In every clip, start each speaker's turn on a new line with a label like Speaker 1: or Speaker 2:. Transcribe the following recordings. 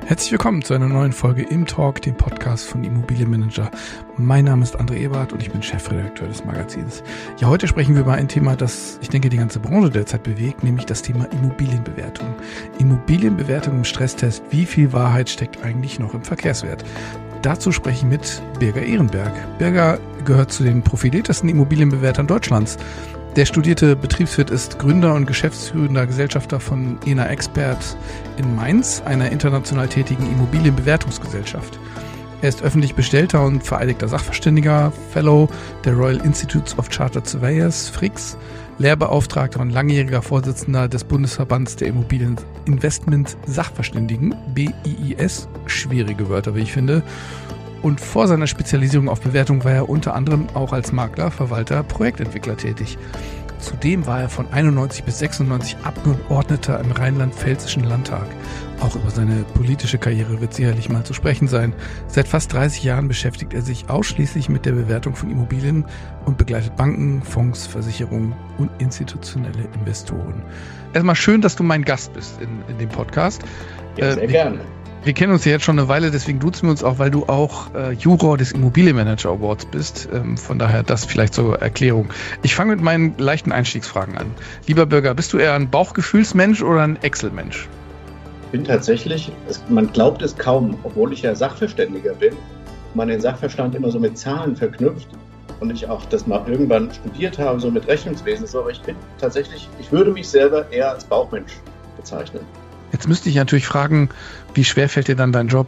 Speaker 1: Herzlich willkommen zu einer neuen Folge im Talk, dem Podcast von Immobilienmanager. Mein Name ist André Ebert und ich bin Chefredakteur des Magazins. Ja, heute sprechen wir über ein Thema, das, ich denke, die ganze Branche derzeit bewegt, nämlich das Thema Immobilienbewertung. Immobilienbewertung im Stresstest. Wie viel Wahrheit steckt eigentlich noch im Verkehrswert? Dazu spreche ich mit Birger Ehrenberg. Birger gehört zu den profiliertesten Immobilienbewertern Deutschlands. Der studierte Betriebswirt ist Gründer und geschäftsführender Gesellschafter von ENA Expert in Mainz, einer international tätigen Immobilienbewertungsgesellschaft. Er ist öffentlich bestellter und vereidigter Sachverständiger, Fellow der Royal Institute of Chartered Surveyors, FRIX, Lehrbeauftragter und langjähriger Vorsitzender des Bundesverbands der Immobilieninvestment-Sachverständigen, BIIS, schwierige Wörter, wie ich finde. Und vor seiner Spezialisierung auf Bewertung war er unter anderem auch als Makler, Verwalter, Projektentwickler tätig. Zudem war er von 91 bis 96 Abgeordneter im Rheinland-Pfälzischen Landtag. Auch über seine politische Karriere wird sicherlich mal zu sprechen sein. Seit fast 30 Jahren beschäftigt er sich ausschließlich mit der Bewertung von Immobilien und begleitet Banken, Fonds, Versicherungen und institutionelle Investoren. Erstmal schön, dass du mein Gast bist in dem Podcast.
Speaker 2: Ja, sehr gerne.
Speaker 1: Wir kennen uns ja jetzt schon eine Weile, deswegen duzen wir uns auch, weil du auch Juror des Immobilienmanager Awards bist. Von daher das vielleicht zur Erklärung. Ich fange mit meinen leichten Einstiegsfragen an. Lieber Birger, bist du eher ein Bauchgefühlsmensch oder ein Excel-Mensch?
Speaker 2: Ich bin tatsächlich, man glaubt es kaum, obwohl ich ja Sachverständiger bin, man den Sachverstand immer so mit Zahlen verknüpft und ich auch das mal irgendwann studiert habe, so mit Rechnungswesen, so, aber ich bin tatsächlich, ich würde mich selber eher als Bauchmensch bezeichnen.
Speaker 1: Jetzt müsste ich natürlich fragen, wie schwer fällt dir dann dein Job?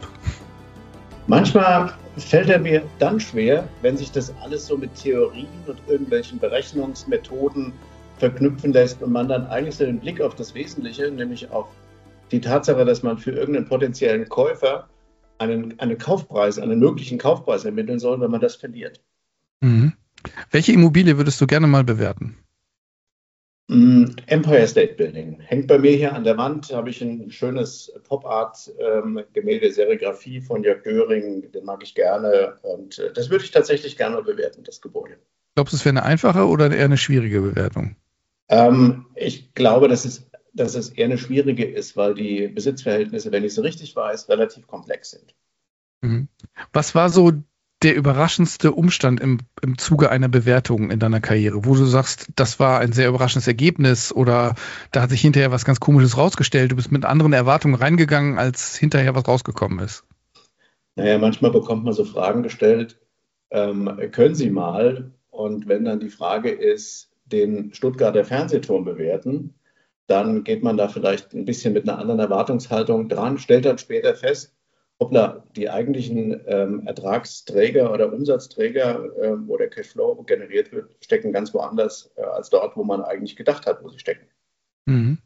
Speaker 2: Manchmal fällt er mir dann schwer, wenn sich das alles so mit Theorien und irgendwelchen Berechnungsmethoden verknüpfen lässt und man dann eigentlich so den Blick auf das Wesentliche, nämlich auf die Tatsache, dass man für irgendeinen potenziellen Käufer einen möglichen Kaufpreis ermitteln soll, wenn man das verliert.
Speaker 1: Mhm. Welche Immobilie würdest du gerne mal bewerten?
Speaker 2: Empire State Building. Hängt bei mir hier an der Wand, habe ich ein schönes Pop-Art-Gemälde, Serigraphie von Jörg Döring, den mag ich gerne und das würde ich tatsächlich gerne bewerten, das Gebäude.
Speaker 1: Glaubst du, es wäre eine einfache oder eher eine schwierige Bewertung?
Speaker 2: Ich glaube, dass es eher eine schwierige ist, weil die Besitzverhältnisse, wenn ich so richtig weiß, relativ komplex sind.
Speaker 1: Mhm. Was war so der überraschendste Umstand im Zuge einer Bewertung in deiner Karriere, wo du sagst, das war ein sehr überraschendes Ergebnis oder da hat sich hinterher was ganz Komisches rausgestellt, du bist mit anderen Erwartungen reingegangen, als hinterher was rausgekommen ist?
Speaker 2: Naja, manchmal bekommt man so Fragen gestellt, können Sie mal, und wenn dann die Frage ist, den Stuttgarter Fernsehturm bewerten, dann geht man da vielleicht ein bisschen mit einer anderen Erwartungshaltung dran, stellt dann später fest, hoppla, die eigentlichen Ertragsträger oder Umsatzträger, wo der Cashflow generiert wird, stecken ganz woanders als dort, wo man eigentlich gedacht hat, wo sie stecken.
Speaker 1: Mhm.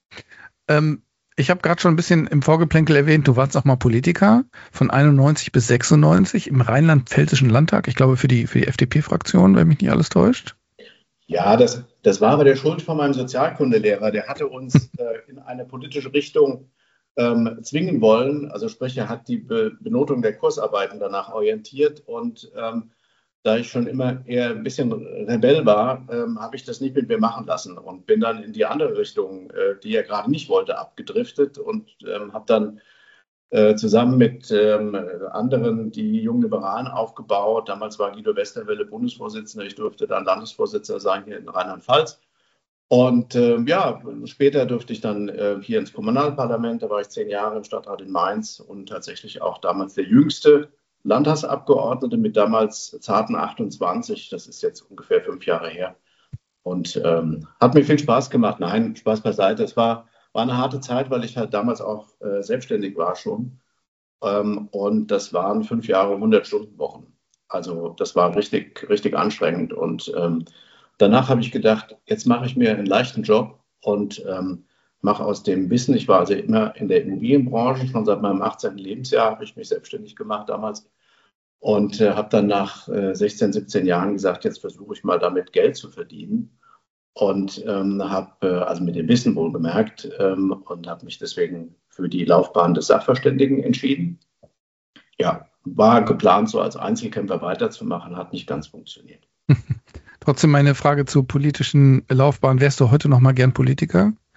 Speaker 1: Ich habe gerade schon ein bisschen im Vorgeplänkel erwähnt, du warst auch mal Politiker von 91 bis 96 im Rheinland-Pfälzischen Landtag, ich glaube für die FDP-Fraktion, wenn mich nicht alles täuscht.
Speaker 2: Ja, das war aber der Schuld von meinem Sozialkundelehrer. Der hatte uns in eine politische Richtung zwingen wollen. Also sprich, er hat die Benotung der Kursarbeiten danach orientiert und da ich schon immer eher ein bisschen Rebell war, habe ich das nicht mit mir machen lassen und bin dann in die andere Richtung, die er gerade nicht wollte, abgedriftet und habe dann zusammen mit anderen die Jungen Liberalen aufgebaut. Damals war Guido Westerwelle Bundesvorsitzender. Ich durfte dann Landesvorsitzender sein hier in Rheinland-Pfalz. Und später durfte ich dann hier ins Kommunalparlament. Da war ich 10 Jahre im Stadtrat in Mainz und tatsächlich auch damals der jüngste Landtagsabgeordnete mit damals zarten 28. Das ist jetzt ungefähr 5 Jahre her. Und hat mir viel Spaß gemacht. Nein, Spaß beiseite. Es war eine harte Zeit, weil ich halt damals auch selbstständig war schon. Und das waren 5 Jahre 100-Stunden-Wochen. Also das war richtig, richtig anstrengend. Und danach habe ich gedacht, jetzt mache ich mir einen leichten Job und mache aus dem Wissen, ich war also immer in der Immobilienbranche, schon seit meinem 18. Lebensjahr habe ich mich selbstständig gemacht damals. Und habe dann nach 16, 17 Jahren gesagt, jetzt versuche ich mal damit Geld zu verdienen. Und habe also mit dem Wissen wohlgemerkt und habe mich deswegen für die Laufbahn des Sachverständigen entschieden. Ja, war geplant, so als Einzelkämpfer weiterzumachen, hat nicht ganz funktioniert.
Speaker 1: Trotzdem meine Frage zur politischen Laufbahn. Wärst du heute noch mal gern Politiker?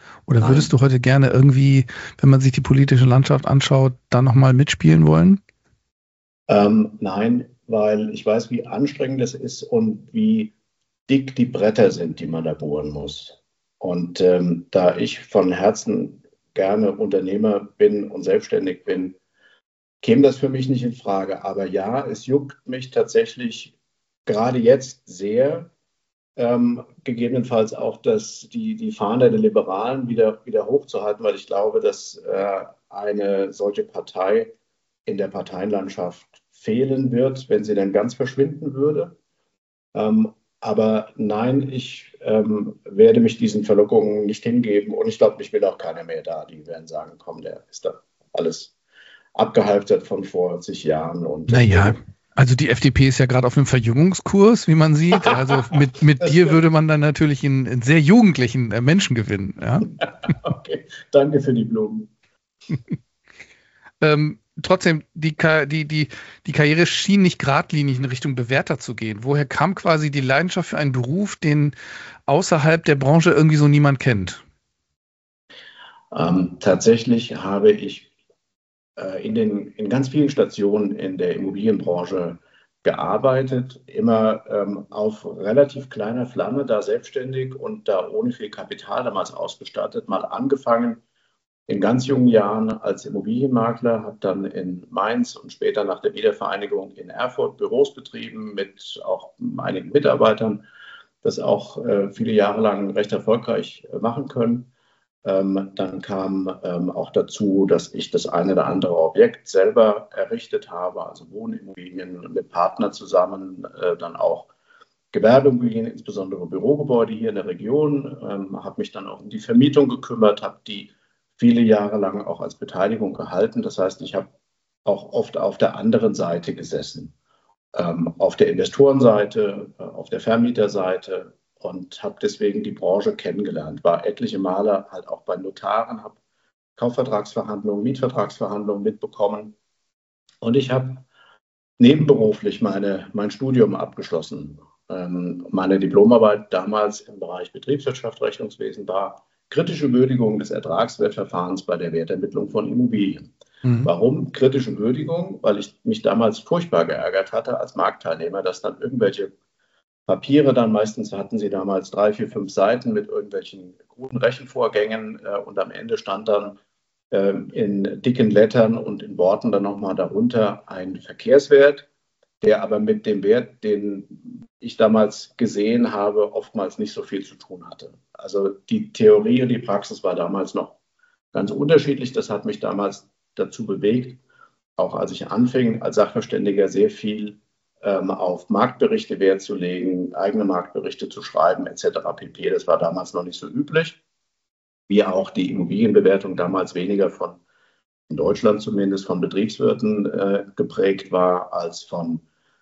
Speaker 1: Oder würdest du heute gerne irgendwie, wenn man sich die politische Landschaft anschaut, da nochmal mitspielen wollen?
Speaker 2: Nein, weil ich weiß, wie anstrengend es ist und wie dick die Bretter sind, die man da bohren muss. Und da ich von Herzen gerne Unternehmer bin und selbstständig bin, käme das für mich nicht in Frage. Aber ja, es juckt mich tatsächlich gerade jetzt sehr, gegebenenfalls auch die Fahne der Liberalen wieder hochzuhalten, weil ich glaube, dass eine solche Partei in der Parteienlandschaft fehlen wird, wenn sie dann ganz verschwinden würde. Aber nein, ich werde mich diesen Verlockungen nicht hingeben und ich glaube, mich will auch keiner mehr da. Die werden sagen, komm, der ist da alles abgehalftert von vor zig Jahren. Und
Speaker 1: Naja, also die FDP ist ja gerade auf einem Verjüngungskurs, wie man sieht. Also mit dir würde man dann natürlich einen sehr jugendlichen Menschen gewinnen. Ja?
Speaker 2: Okay, danke für die Blumen.
Speaker 1: Trotzdem, die Karriere schien nicht geradlinig in Richtung Bewerter zu gehen. Woher kam quasi die Leidenschaft für einen Beruf, den außerhalb der Branche irgendwie so niemand kennt?
Speaker 2: Tatsächlich habe ich in ganz vielen Stationen in der Immobilienbranche gearbeitet, immer auf relativ kleiner Flamme, da selbstständig und da ohne viel Kapital damals ausgestattet, mal angefangen in ganz jungen Jahren als Immobilienmakler, habe dann in Mainz und später nach der Wiedervereinigung in Erfurt Büros betrieben mit auch einigen Mitarbeitern, das auch viele Jahre lang recht erfolgreich machen können. Dann kam auch dazu, dass ich das eine oder andere Objekt selber errichtet habe, also Wohnimmobilien mit Partnern zusammen, dann auch Gewerbeimmobilien, insbesondere Bürogebäude hier in der Region, habe mich dann auch um die Vermietung gekümmert, habe die viele Jahre lang auch als Beteiligung gehalten. Das heißt, ich habe auch oft auf der anderen Seite gesessen, auf der Investorenseite, auf der Vermieterseite und habe deswegen die Branche kennengelernt. War etliche Male halt auch bei Notaren, habe Kaufvertragsverhandlungen, Mietvertragsverhandlungen mitbekommen und ich habe nebenberuflich mein Studium abgeschlossen. Meine Diplomarbeit damals im Bereich Betriebswirtschaft, Rechnungswesen war kritische Würdigung des Ertragswertverfahrens bei der Wertermittlung von Immobilien. Warum kritische Würdigung? Weil ich mich damals furchtbar geärgert hatte als Marktteilnehmer, dass dann irgendwelche Papiere dann, meistens hatten sie damals 3, 4, 5 Seiten mit irgendwelchen kruden Rechenvorgängen und am Ende stand dann in dicken Lettern und in Worten dann nochmal darunter ein Verkehrswert, der aber mit dem Wert, den ich damals gesehen habe, oftmals nicht so viel zu tun hatte. Also die Theorie und die Praxis war damals noch ganz unterschiedlich. Das hat mich damals dazu bewegt, auch als ich anfing, als Sachverständiger sehr viel auf Marktberichte Wert zu legen, eigene Marktberichte zu schreiben, etc. pp. Das war damals noch nicht so üblich, wie auch die Immobilienbewertung damals weniger in Deutschland zumindest, von Betriebswirten geprägt war, als von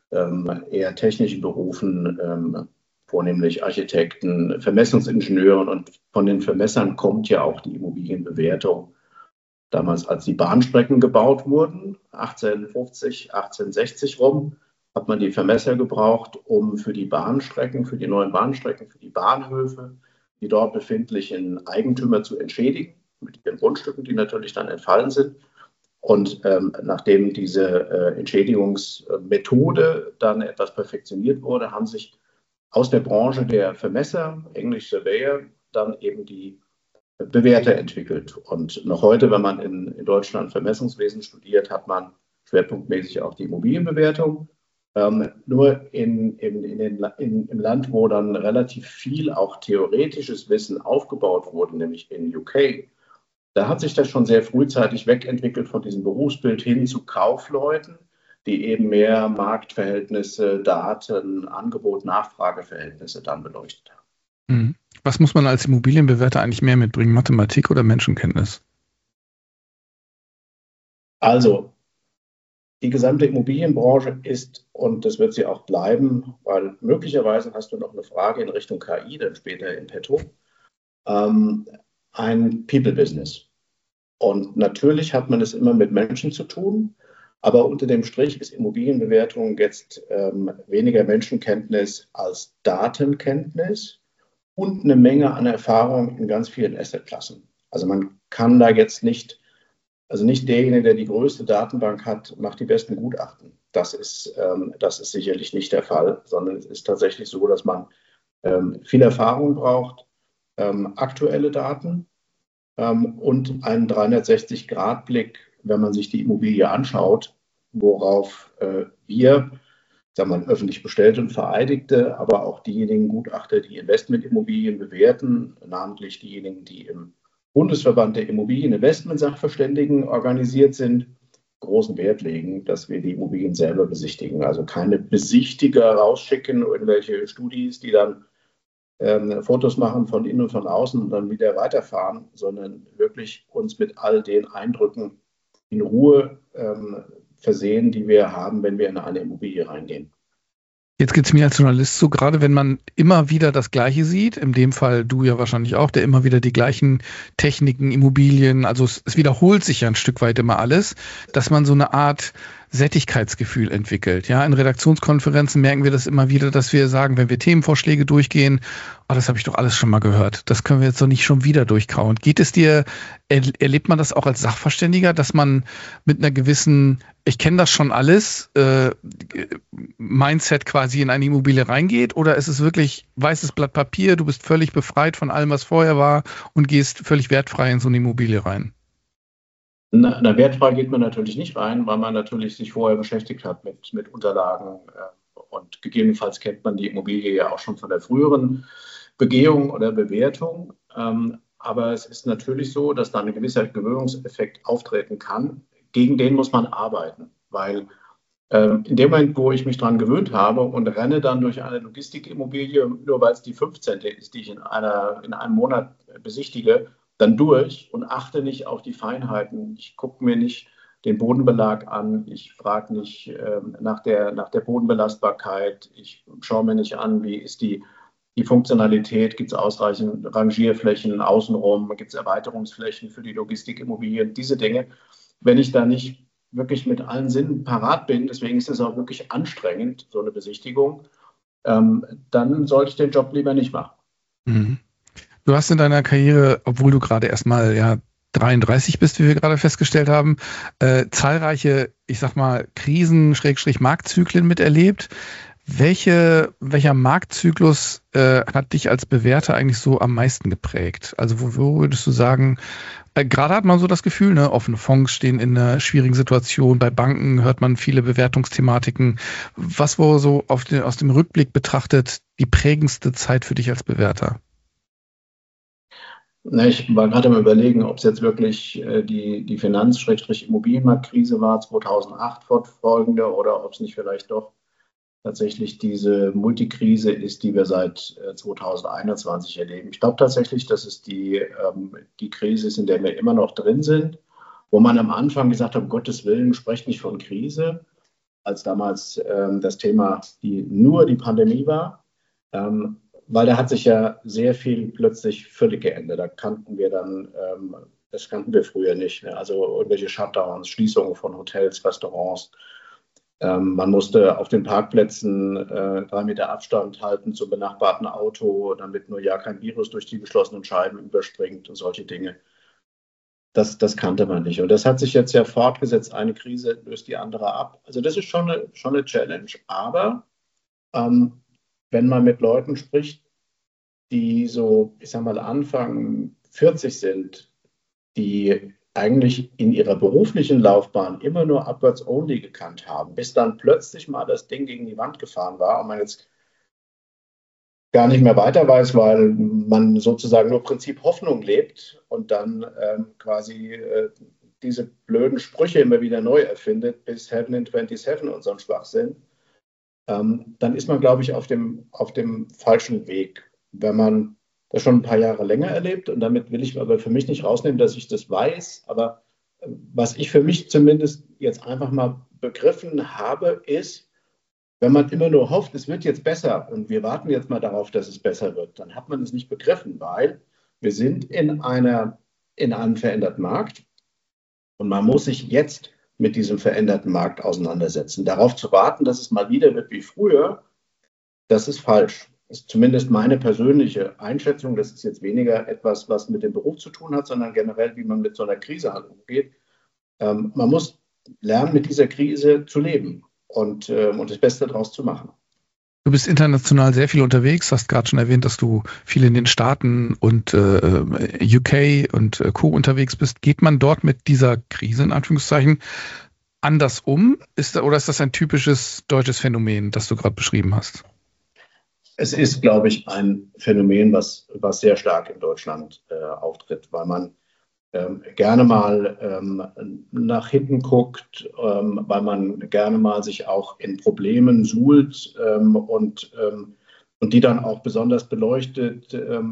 Speaker 2: eher technischen Berufen, vornehmlich Architekten, Vermessungsingenieuren. Und von den Vermessern kommt ja auch die Immobilienbewertung. Damals, als die Bahnstrecken gebaut wurden, 1850, 1860 rum, hat man die Vermesser gebraucht, um für die Bahnstrecken, für die neuen Bahnstrecken, für die Bahnhöfe, die dort befindlichen Eigentümer zu entschädigen, mit ihren Grundstücken, die natürlich dann entfallen sind. Und nachdem diese Entschädigungsmethode dann etwas perfektioniert wurde, haben sich aus der Branche der Vermesser, English Surveyor, dann eben die Bewerter entwickelt. Und noch heute, wenn man in Deutschland Vermessungswesen studiert, hat man schwerpunktmäßig auch die Immobilienbewertung. Nur im Land, wo dann relativ viel auch theoretisches Wissen aufgebaut wurde, nämlich in UK, da hat sich das schon sehr frühzeitig wegentwickelt von diesem Berufsbild hin zu Kaufleuten, die eben mehr Marktverhältnisse, Daten, Angebot, Nachfrageverhältnisse dann beleuchtet haben.
Speaker 1: Was muss man als Immobilienbewerter eigentlich mehr mitbringen? Mathematik oder Menschenkenntnis?
Speaker 2: Also, die gesamte Immobilienbranche ist, und das wird sie auch bleiben, weil möglicherweise hast du noch eine Frage in Richtung KI, dann später in petto, ein People-Business. Und natürlich hat man es immer mit Menschen zu tun, aber unter dem Strich ist Immobilienbewertung jetzt weniger Menschenkenntnis als Datenkenntnis. und eine Menge an Erfahrung in ganz vielen Assetklassen. Also man kann da jetzt nicht, also nicht derjenige, der die größte Datenbank hat, macht die besten Gutachten. Das ist sicherlich nicht der Fall, sondern es ist tatsächlich so, dass man viel Erfahrung braucht, aktuelle Daten und einen 360-Grad-Blick, wenn man sich die Immobilie anschaut, worauf wir, sagen wir mal, öffentlich bestellte und Vereidigte, aber auch diejenigen Gutachter, die Investmentimmobilien bewerten, namentlich diejenigen, die im Bundesverband der Immobilieninvestment-Sachverständigen organisiert sind, großen Wert legen, dass wir die Immobilien selber besichtigen. Also keine Besichtiger rausschicken, irgendwelche Studis, die dann Fotos machen von innen und von außen und dann wieder weiterfahren, sondern wirklich uns mit all den Eindrücken in Ruhe versehen, die wir haben, wenn wir in eine Immobilie reingehen.
Speaker 1: Jetzt geht es mir als Journalist so, gerade wenn man immer wieder das Gleiche sieht, in dem Fall du ja wahrscheinlich auch, der immer wieder die gleichen Techniken, Immobilien, also es wiederholt sich ja ein Stück weit immer alles, dass man so eine Art Sättigkeitsgefühl entwickelt. Ja, in Redaktionskonferenzen merken wir das immer wieder, dass wir sagen, wenn wir Themenvorschläge durchgehen, das habe ich doch alles schon mal gehört. Das können wir jetzt doch nicht schon wieder durchkauen. Geht es dir, erlebt man das auch als Sachverständiger, dass man mit einer gewissen, ich kenne das schon alles, Mindset quasi in eine Immobilie reingeht? Oder ist es wirklich weißes Blatt Papier, du bist völlig befreit von allem, was vorher war und gehst völlig wertfrei in so eine Immobilie rein?
Speaker 2: Na, wertfrei geht man natürlich nicht rein, weil man natürlich sich vorher beschäftigt hat mit Unterlagen und gegebenenfalls kennt man die Immobilie ja auch schon von der früheren Begehung oder Bewertung. Aber es ist natürlich so, dass da ein gewisser Gewöhnungseffekt auftreten kann. Gegen den muss man arbeiten, weil in dem Moment, wo ich mich daran gewöhnt habe und renne dann durch eine Logistikimmobilie, nur weil es die 15. ist, die ich in einem Monat besichtige, dann durch und achte nicht auf die Feinheiten. Ich gucke mir nicht den Bodenbelag an, ich frage nicht nach der Bodenbelastbarkeit, ich schaue mir nicht an, wie ist die Funktionalität, gibt es ausreichend Rangierflächen außenrum, gibt es Erweiterungsflächen für die Logistikimmobilien, diese Dinge. Wenn ich da nicht wirklich mit allen Sinnen parat bin, deswegen ist es auch wirklich anstrengend, so eine Besichtigung, dann sollte ich den Job lieber nicht machen.
Speaker 1: Mhm. Du hast in deiner Karriere, obwohl du gerade erstmal 33 bist, wie wir gerade festgestellt haben, zahlreiche, ich sag mal, Krisen-Marktzyklen miterlebt. Welcher Marktzyklus hat dich als Bewerter eigentlich so am meisten geprägt? Also wo würdest du sagen, gerade hat man so das Gefühl, ne, offene Fonds stehen in einer schwierigen Situation, bei Banken hört man viele Bewertungsthematiken. Was war so aus dem Rückblick betrachtet die prägendste Zeit für dich als Bewerter?
Speaker 2: Ich war gerade am Überlegen, ob es jetzt wirklich die Finanz-Immobilienmarktkrise war, 2008 fortfolgende, oder ob es nicht vielleicht doch tatsächlich diese Multikrise ist, die wir seit 2021 erleben. Ich glaube tatsächlich, dass es die Krise ist, in der wir immer noch drin sind, wo man am Anfang gesagt hat, um Gottes Willen, sprecht nicht von Krise, als damals das Thema nur die Pandemie war. Weil da hat sich ja sehr viel plötzlich völlig geändert. Da kannten wir dann, das kannten wir früher nicht. Ne? Also irgendwelche Shutdowns, Schließungen von Hotels, Restaurants. Man musste auf den Parkplätzen 3 Meter Abstand halten zum benachbarten Auto, damit nur kein Virus durch die geschlossenen Scheiben überspringt und solche Dinge. Das kannte man nicht. Und das hat sich jetzt ja fortgesetzt. Eine Krise löst die andere ab. Also das ist schon eine Challenge. Aber wenn man mit Leuten spricht, die so, ich sag mal, Anfang 40 sind, die eigentlich in ihrer beruflichen Laufbahn immer nur Upwards Only gekannt haben, bis dann plötzlich mal das Ding gegen die Wand gefahren war und man jetzt gar nicht mehr weiter weiß, weil man sozusagen nur Prinzip Hoffnung lebt und dann quasi diese blöden Sprüche immer wieder neu erfindet, bis Heaven in 27 und so ein Schwachsinn. Dann ist man, glaube ich, auf dem falschen Weg. Wenn man das schon ein paar Jahre länger erlebt, und damit will ich aber für mich nicht rausnehmen, dass ich das weiß, aber was ich für mich zumindest jetzt einfach mal begriffen habe, ist, wenn man immer nur hofft, es wird jetzt besser und wir warten jetzt mal darauf, dass es besser wird, dann hat man es nicht begriffen, weil wir sind in einem veränderten Markt und man muss sich jetzt mit diesem veränderten Markt auseinandersetzen. Darauf zu warten, dass es mal wieder wird wie früher, das ist falsch. ist zumindest meine persönliche Einschätzung. Das ist jetzt weniger etwas, was mit dem Beruf zu tun hat, sondern generell, wie man mit so einer Krise halt umgeht. Man muss lernen, mit dieser Krise zu leben und das Beste daraus zu machen.
Speaker 1: Du bist international sehr viel unterwegs, hast gerade schon erwähnt, dass du viel in den Staaten und UK und Co. unterwegs bist. Geht man dort mit dieser Krise, in Anführungszeichen, anders um? Oder ist das ein typisches deutsches Phänomen, das du gerade beschrieben hast?
Speaker 2: Es ist, glaube ich, ein Phänomen, was sehr stark in Deutschland auftritt, weil man gerne mal nach hinten guckt, weil man gerne mal sich auch in Problemen suhlt und die dann auch besonders beleuchtet.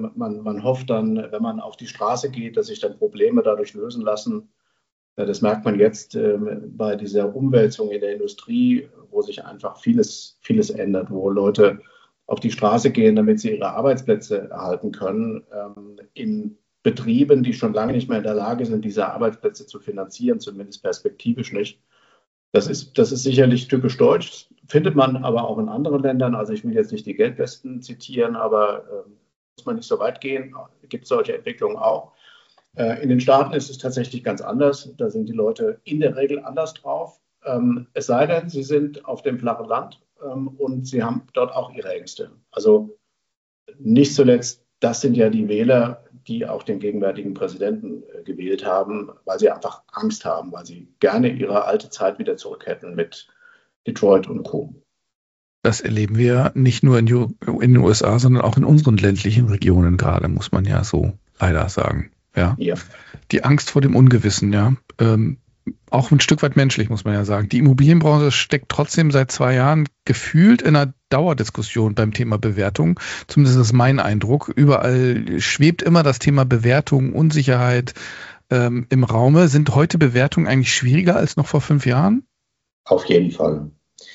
Speaker 2: Man hofft dann, wenn man auf die Straße geht, dass sich dann Probleme dadurch lösen lassen. Das merkt man jetzt bei dieser Umwälzung in der Industrie, wo sich einfach vieles ändert, wo Leute auf die Straße gehen, damit sie ihre Arbeitsplätze erhalten können, in Betrieben, die schon lange nicht mehr in der Lage sind, diese Arbeitsplätze zu finanzieren, zumindest perspektivisch nicht. Das ist sicherlich typisch deutsch, findet man aber auch in anderen Ländern. Also ich will jetzt nicht die Gelbwesten zitieren, aber muss man nicht so weit gehen, gibt es solche Entwicklungen auch. In den Staaten ist es tatsächlich ganz anders. Da sind die Leute in der Regel anders drauf. Es sei denn, sie sind auf dem flachen Land und sie haben dort auch ihre Ängste. Also nicht zuletzt, das sind ja die Wähler, die auch den gegenwärtigen Präsidenten gewählt haben, weil sie einfach Angst haben, weil sie gerne ihre alte Zeit wieder zurück hätten mit Detroit und Co.
Speaker 1: Das erleben wir nicht nur in den USA, sondern auch in unseren ländlichen Regionen gerade, muss man ja so leider sagen. Ja. Die Angst vor dem Ungewissen, ja. Auch ein Stück weit menschlich, muss man ja sagen. Die Immobilienbranche steckt trotzdem seit 2 Jahren gefühlt in einer Dauerdiskussion beim Thema Bewertung. Zumindest ist mein Eindruck. Überall schwebt immer das Thema Bewertung, Unsicherheit im Raume. Sind heute Bewertungen eigentlich schwieriger als noch vor 5 Jahren?
Speaker 2: Auf jeden Fall.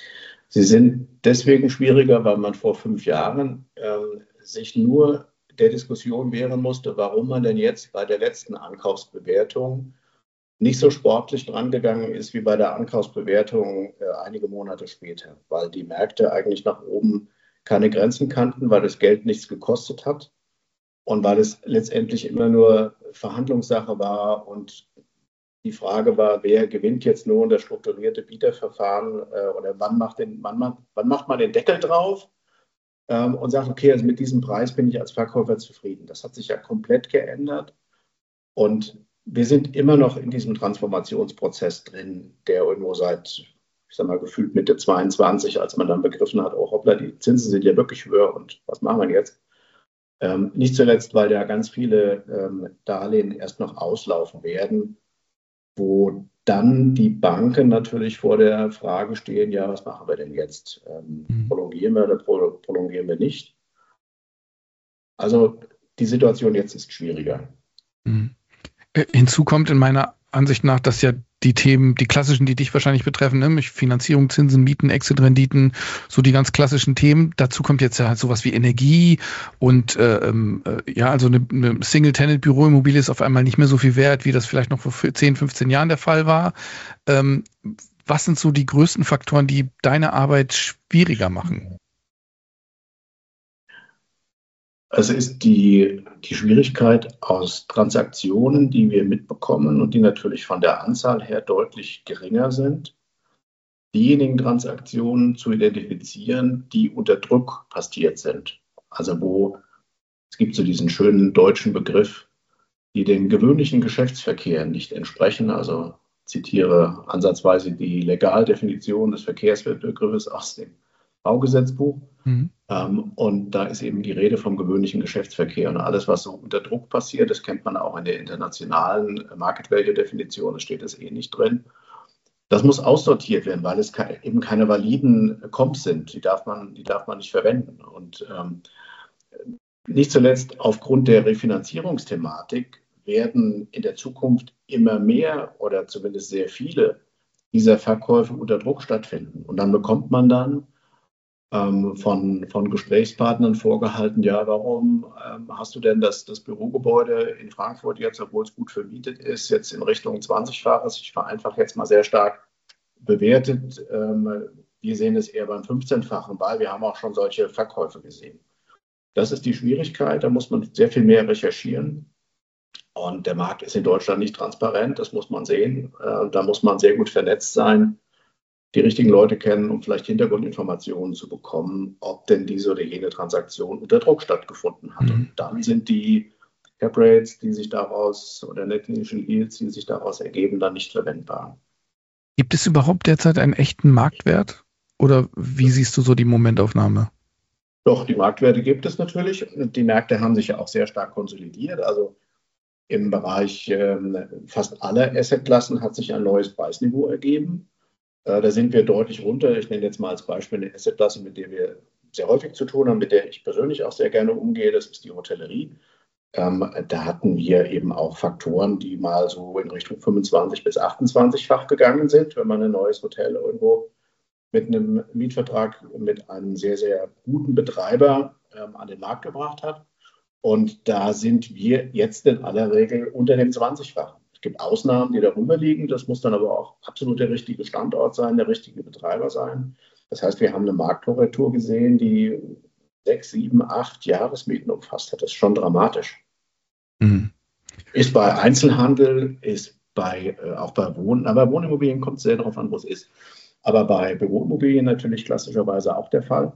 Speaker 2: Sie sind deswegen schwieriger, weil man vor 5 Jahren sich nur der Diskussion wehren musste, warum man denn jetzt bei der letzten Ankaufsbewertung nicht so sportlich drangegangen ist wie bei der Ankaufsbewertung einige Monate später, weil die Märkte eigentlich nach oben keine Grenzen kannten, weil das Geld nichts gekostet hat und weil es letztendlich immer nur Verhandlungssache war und die Frage war, wer gewinnt jetzt nun das strukturierte Bieterverfahren oder wann macht man den Deckel drauf? Und sagt, okay, also mit diesem Preis bin ich als Verkäufer zufrieden. Das hat sich ja komplett geändert und wir sind immer noch in diesem Transformationsprozess drin, der irgendwo seit, ich sag mal, gefühlt Mitte 22, als man dann begriffen hat, oh hoppla, die Zinsen sind ja wirklich höher und was machen wir jetzt? Nicht zuletzt, weil ja ganz viele Darlehen erst noch auslaufen werden, wo dann die Banken natürlich vor der Frage stehen, ja, was machen wir denn jetzt? Prolongieren wir oder prolongieren wir nicht? Also die Situation jetzt ist schwieriger.
Speaker 1: Hinzu kommt in meiner Ansicht nach, dass ja die Themen, die klassischen, die dich wahrscheinlich betreffen, ne? Finanzierung, Zinsen, Mieten, Exit-Renditen, so die ganz klassischen Themen. Dazu kommt jetzt ja halt sowas wie Energie und also eine Single-Tenant-Büroimmobilie ist auf einmal nicht mehr so viel wert, wie das vielleicht noch vor 10, 15 Jahren der Fall war. Was sind so die größten Faktoren, die deine Arbeit schwieriger machen?
Speaker 2: Also ist die Schwierigkeit aus Transaktionen, die wir mitbekommen und die natürlich von der Anzahl her deutlich geringer sind, diejenigen Transaktionen zu identifizieren, die unter Druck passiert sind. Also es gibt so diesen schönen deutschen Begriff, die dem gewöhnlichen Geschäftsverkehr nicht entsprechen. Also zitiere ansatzweise die Legaldefinition des Verkehrsbegriffes aus dem Baugesetzbuch. Und da ist eben die Rede vom gewöhnlichen Geschäftsverkehr. Und alles, was so unter Druck passiert, das kennt man auch in der internationalen Market Value Definition, da steht das nicht drin. Das muss aussortiert werden, weil es eben keine validen Comps sind. Die darf man nicht verwenden. Und nicht zuletzt aufgrund der Refinanzierungsthematik werden in der Zukunft immer mehr oder zumindest sehr viele dieser Verkäufe unter Druck stattfinden. Und dann bekommt man dann von Gesprächspartnern vorgehalten, ja, warum hast du denn das Bürogebäude in Frankfurt jetzt, obwohl es gut vermietet ist, jetzt in Richtung 20-faches, ich vereinfache jetzt mal sehr stark, bewertet. Wir sehen es eher beim 15-fachen, weil wir haben auch schon solche Verkäufe gesehen. Das ist die Schwierigkeit, da muss man sehr viel mehr recherchieren. Und der Markt ist in Deutschland nicht transparent, das muss man sehen. Da muss man sehr gut vernetzt sein, die richtigen Leute kennen, um vielleicht Hintergrundinformationen zu bekommen, ob denn diese oder jene Transaktion unter Druck stattgefunden hat. Und dann sind die Cap Rates, die sich daraus, oder Net Initial Yields, die sich daraus ergeben, dann nicht verwendbar.
Speaker 1: Gibt es überhaupt derzeit einen echten Marktwert? Oder wie siehst du so die Momentaufnahme?
Speaker 2: Doch, die Marktwerte gibt es natürlich. Die Märkte haben sich ja auch sehr stark konsolidiert. Also im Bereich fast aller Assetklassen hat sich ein neues Preisniveau ergeben. Da sind wir deutlich runter. Ich nenne jetzt mal als Beispiel eine Assetklasse, mit der wir sehr häufig zu tun haben, mit der ich persönlich auch sehr gerne umgehe. Das ist die Hotellerie. Da hatten wir eben auch Faktoren, die mal so in Richtung 25 bis 28-fach gegangen sind, wenn man ein neues Hotel irgendwo mit einem Mietvertrag mit einem sehr, sehr guten Betreiber an den Markt gebracht hat. Und da sind wir jetzt in aller Regel unter dem 20-fachen. Es gibt Ausnahmen, die darüber liegen. Das muss dann aber auch absolut der richtige Standort sein, der richtige Betreiber sein. Das heißt, wir haben eine Marktkorrektur gesehen, die 6, 7, 8 Jahresmieten umfasst hat. Das ist schon dramatisch.
Speaker 1: Mhm.
Speaker 2: Ist bei Einzelhandel, ist auch bei Wohnen, aber Wohnimmobilien kommt sehr darauf an, wo es ist. Aber bei Büroimmobilien natürlich klassischerweise auch der Fall.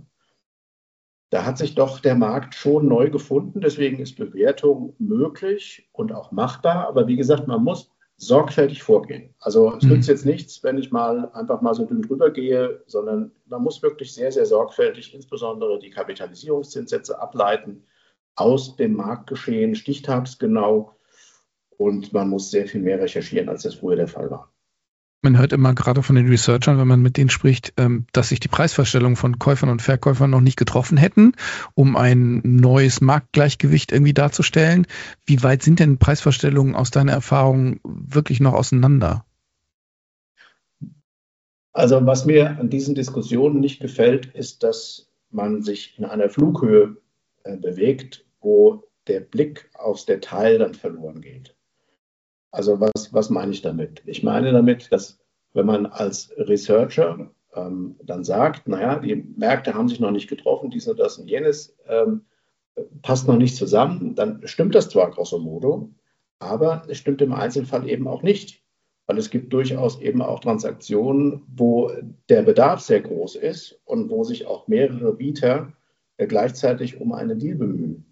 Speaker 2: Da hat sich doch der Markt schon neu gefunden. Deswegen ist Bewertung möglich und auch machbar. Aber wie gesagt, man muss sorgfältig vorgehen. Also es nützt jetzt nichts, wenn ich mal einfach mal so dünn drüber gehe, sondern man muss wirklich sehr, sehr sorgfältig insbesondere die Kapitalisierungszinssätze ableiten aus dem Marktgeschehen, stichtagsgenau. Und man muss sehr viel mehr recherchieren, als das früher der Fall war.
Speaker 1: Man hört immer gerade von den Researchern, wenn man mit denen spricht, dass sich die Preisvorstellungen von Käufern und Verkäufern noch nicht getroffen hätten, um ein neues Marktgleichgewicht irgendwie darzustellen. Wie weit sind denn Preisvorstellungen aus deiner Erfahrung wirklich noch auseinander?
Speaker 2: Also was mir an diesen Diskussionen nicht gefällt, ist, dass man sich in einer Flughöhe bewegt, wo der Blick aufs Detail dann verloren geht. Also was meine ich damit? Ich meine damit, dass wenn man als Researcher dann sagt, naja, die Märkte haben sich noch nicht getroffen, dies und das und jenes, passt noch nicht zusammen, dann stimmt das zwar grosso modo, aber es stimmt im Einzelfall eben auch nicht. Weil es gibt durchaus eben auch Transaktionen, wo der Bedarf sehr groß ist und wo sich auch mehrere Bieter gleichzeitig um einen Deal bemühen.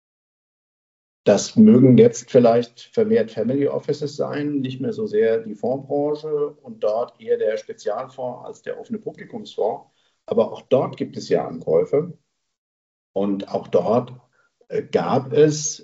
Speaker 2: Das mögen jetzt vielleicht vermehrt Family Offices sein, nicht mehr so sehr die Fondsbranche und dort eher der Spezialfonds als der offene Publikumsfonds. Aber auch dort gibt es ja Ankäufe. Und auch dort gab es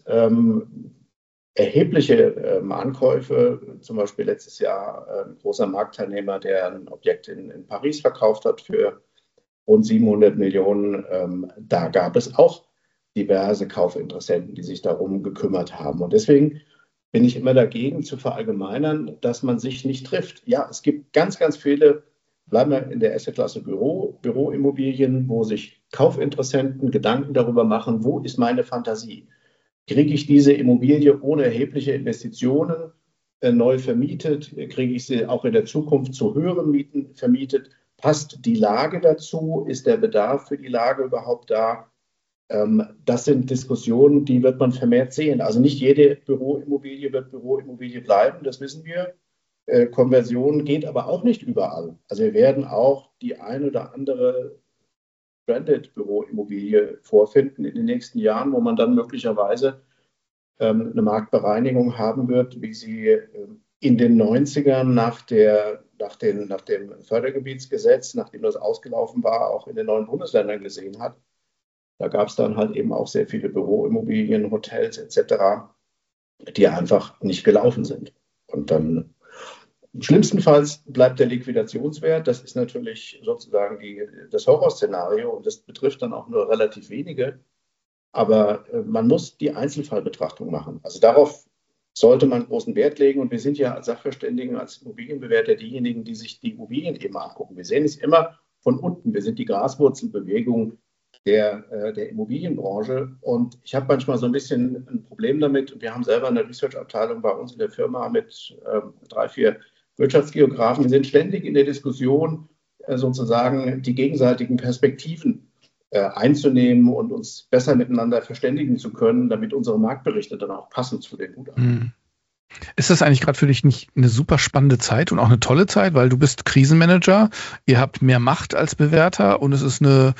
Speaker 2: erhebliche Ankäufe. Zum Beispiel letztes Jahr ein großer Marktteilnehmer, der ein Objekt in Paris verkauft hat für rund 700 Millionen. Da gab es auch diverse Kaufinteressenten, die sich darum gekümmert haben. Und deswegen bin ich immer dagegen zu verallgemeinern, dass man sich nicht trifft. Ja, es gibt ganz, ganz viele, bleiben wir in der Assetklasse Büroimmobilien, wo sich Kaufinteressenten Gedanken darüber machen, wo ist meine Fantasie? Kriege ich diese Immobilie ohne erhebliche Investitionen neu vermietet? Kriege ich sie auch in der Zukunft zu höheren Mieten vermietet? Passt die Lage dazu? Ist der Bedarf für die Lage überhaupt da? Das sind Diskussionen, die wird man vermehrt sehen. Also nicht jede Büroimmobilie wird Büroimmobilie bleiben, das wissen wir. Konversion geht aber auch nicht überall. Also wir werden auch die ein oder andere Branded-Büroimmobilie vorfinden in den nächsten Jahren, wo man dann möglicherweise eine Marktbereinigung haben wird, wie sie in den 90ern nach dem Fördergebietsgesetz, nachdem das ausgelaufen war, auch in den neuen Bundesländern gesehen hat. Da gab es dann halt eben auch sehr viele Büroimmobilien, Hotels etc., die einfach nicht gelaufen sind. Und dann schlimmstenfalls bleibt der Liquidationswert. Das ist natürlich sozusagen das Horrorszenario und das betrifft dann auch nur relativ wenige. Aber man muss die Einzelfallbetrachtung machen. Also darauf sollte man großen Wert legen. Und wir sind ja als Sachverständigen, als Immobilienbewerter diejenigen, die sich die Immobilien eben angucken. Wir sehen es immer von unten. Wir sind die Graswurzelbewegung der Immobilienbranche. Und ich habe manchmal so ein bisschen ein Problem damit. Wir haben selber eine Research-Abteilung bei uns in der Firma mit 3, 4 Wirtschaftsgeografen. Wir sind ständig in der Diskussion, sozusagen die gegenseitigen Perspektiven einzunehmen und uns besser miteinander verständigen zu können, damit unsere Marktberichte dann auch passen zu den Gutachten.
Speaker 1: Ist das eigentlich gerade für dich nicht eine super spannende Zeit und auch eine tolle Zeit, weil du bist Krisenmanager, ihr habt mehr Macht als Bewerter und es ist eine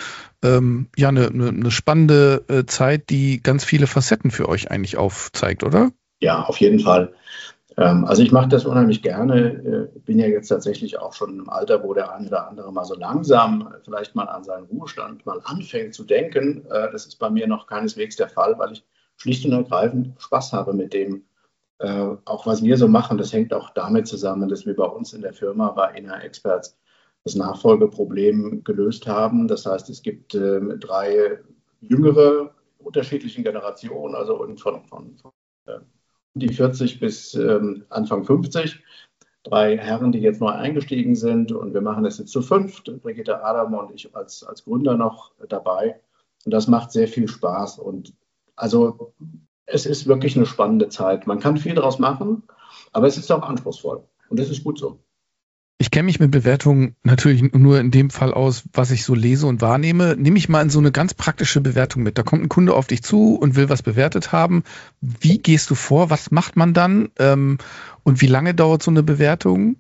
Speaker 1: spannende Zeit, die ganz viele Facetten für euch eigentlich aufzeigt, oder?
Speaker 2: Ja, auf jeden Fall. Also ich mache das unheimlich gerne. Bin ja jetzt tatsächlich auch schon im Alter, wo der eine oder andere mal so langsam vielleicht mal an seinen Ruhestand mal anfängt zu denken. Das ist bei mir noch keineswegs der Fall, weil ich schlicht und ergreifend Spaß habe mit dem, auch was wir so machen. Das hängt auch damit zusammen, dass wir bei uns in der Firma bei Inner Experts das Nachfolgeproblem gelöst haben. Das heißt, es gibt 3 jüngere unterschiedlichen Generationen, also von die 40 bis Anfang 50. 3 Herren, die jetzt neu eingestiegen sind, und wir machen das jetzt zu 5. Brigitte Adam und ich als Gründer noch dabei. Und das macht sehr viel Spaß. Und also es ist wirklich eine spannende Zeit. Man kann viel daraus machen, aber es ist auch anspruchsvoll. Und das ist gut so.
Speaker 1: Ich kenne mich mit Bewertungen natürlich nur in dem Fall aus, was ich so lese und wahrnehme. Nehme ich mal in so eine ganz praktische Bewertung mit. Da kommt ein Kunde auf dich zu und will was bewertet haben. Wie gehst du vor? Was macht man dann? Und wie lange dauert so eine Bewertung?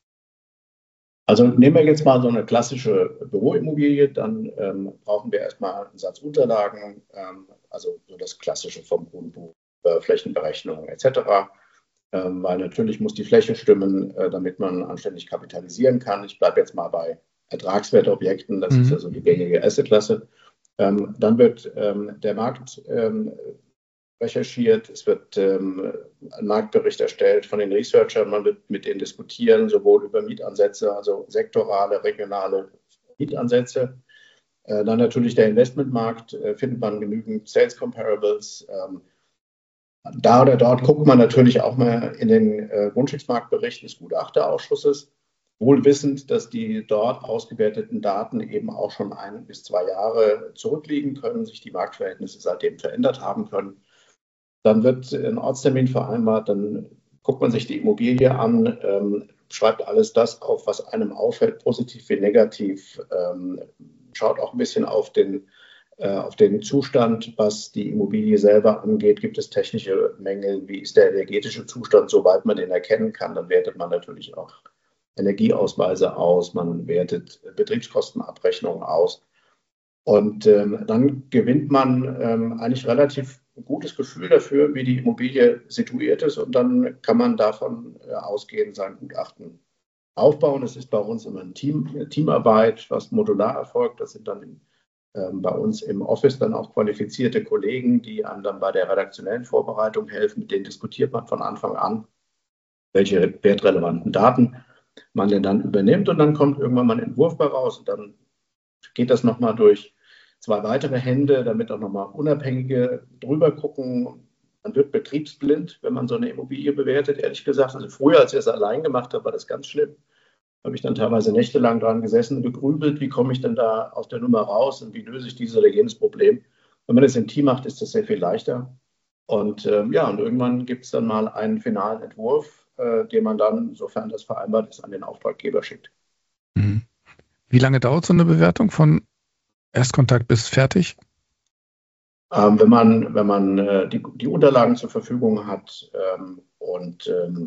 Speaker 2: Also nehmen wir jetzt mal so eine klassische Büroimmobilie, dann brauchen wir erstmal einen Satz Unterlagen, also so das Klassische vom Grundbuch, Flächenberechnung etc. Weil natürlich muss die Fläche stimmen, damit man anständig kapitalisieren kann. Ich bleibe jetzt mal bei Ertragswertobjekten, das ist ja so die gängige Assetklasse. Dann wird der Markt recherchiert, es wird ein Marktbericht erstellt von den Researchern, man wird mit denen diskutieren, sowohl über Mietansätze, also sektorale, regionale Mietansätze. Dann natürlich der Investmentmarkt, findet man genügend Sales Comparables. Da oder dort guckt man natürlich auch mal in den Grundstücksmarktbericht des Gutachterausschusses, wohl wissend, dass die dort ausgewerteten Daten eben auch schon 1 bis 2 Jahre zurückliegen können, sich die Marktverhältnisse seitdem verändert haben können. Dann wird ein Ortstermin vereinbart, dann guckt man sich die Immobilie an, schreibt alles das auf, was einem auffällt, positiv wie negativ, schaut auch ein bisschen auf den Zustand, was die Immobilie selber angeht. Gibt es technische Mängel? Wie ist der energetische Zustand, soweit man den erkennen kann? Dann wertet man natürlich auch Energieausweise aus, man wertet Betriebskostenabrechnungen aus. Und dann gewinnt man eigentlich relativ ein gutes Gefühl dafür, wie die Immobilie situiert ist. Und dann kann man davon ausgehend sein Gutachten aufbauen. Es ist bei uns immer eine Teamarbeit, was modular erfolgt. Das sind dann bei uns im Office dann auch qualifizierte Kollegen, die einem dann bei der redaktionellen Vorbereitung helfen. Mit denen diskutiert man von Anfang an, welche wertrelevanten Daten man denn dann übernimmt. Und dann kommt irgendwann mal ein Entwurf bei raus. Und dann geht das nochmal durch 2 weitere Hände, damit auch nochmal Unabhängige drüber gucken. Man wird betriebsblind, wenn man so eine Immobilie bewertet, ehrlich gesagt. Also früher, als ich es allein gemacht habe, war das ganz schlimm. Habe ich dann teilweise nächtelang dran gesessen und gegrübelt, wie komme ich denn da aus der Nummer raus und wie löse ich dieses oder jenes Problem. Wenn man das im Team macht, ist das sehr viel leichter. Und und irgendwann gibt es dann mal einen finalen Entwurf, den man dann, sofern das vereinbart ist, an den Auftraggeber schickt.
Speaker 1: Wie lange dauert so eine Bewertung von Erstkontakt bis fertig?
Speaker 2: Wenn man die Unterlagen zur Verfügung hat und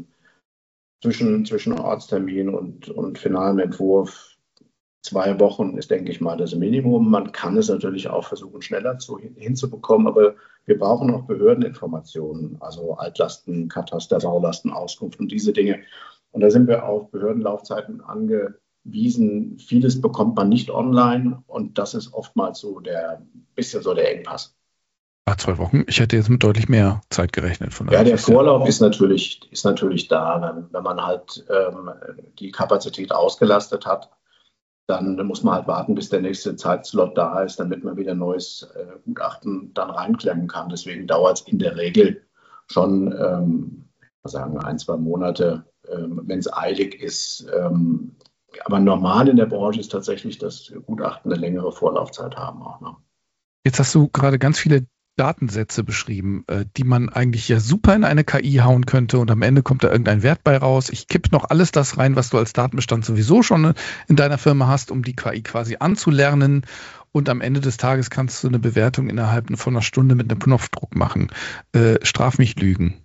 Speaker 2: zwischen Ortstermin und finalem Entwurf 2 Wochen ist, denke ich mal, das Minimum. Man kann es natürlich auch versuchen, schneller hinzubekommen, aber wir brauchen auch Behördeninformationen, also Altlasten, Kataster, Baulastenauskunft und diese Dinge. Und da sind wir auf Behördenlaufzeiten angewiesen. Vieles bekommt man nicht online und das ist oftmals so der Engpass.
Speaker 1: 2 Wochen. Ich hätte jetzt mit deutlich mehr Zeit gerechnet.
Speaker 2: Der Vorlauf ist natürlich da. Wenn man halt die Kapazität ausgelastet hat, dann muss man halt warten, bis der nächste Zeitslot da ist, damit man wieder neues Gutachten dann reinklemmen kann. Deswegen dauert es in der Regel schon, sagen wir 1, 2 Monate, wenn es eilig ist. Aber normal in der Branche ist tatsächlich, dass Gutachten eine längere Vorlaufzeit haben auch. Ne?
Speaker 1: Jetzt hast du gerade ganz viele Datensätze beschrieben, die man eigentlich ja super in eine KI hauen könnte und am Ende kommt da irgendein Wert bei raus. Ich kipp noch alles das rein, was du als Datenbestand sowieso schon in deiner Firma hast, um die KI quasi anzulernen. Und am Ende des Tages kannst du eine Bewertung innerhalb von einer Stunde mit einem Knopfdruck machen. Straf mich Lügen.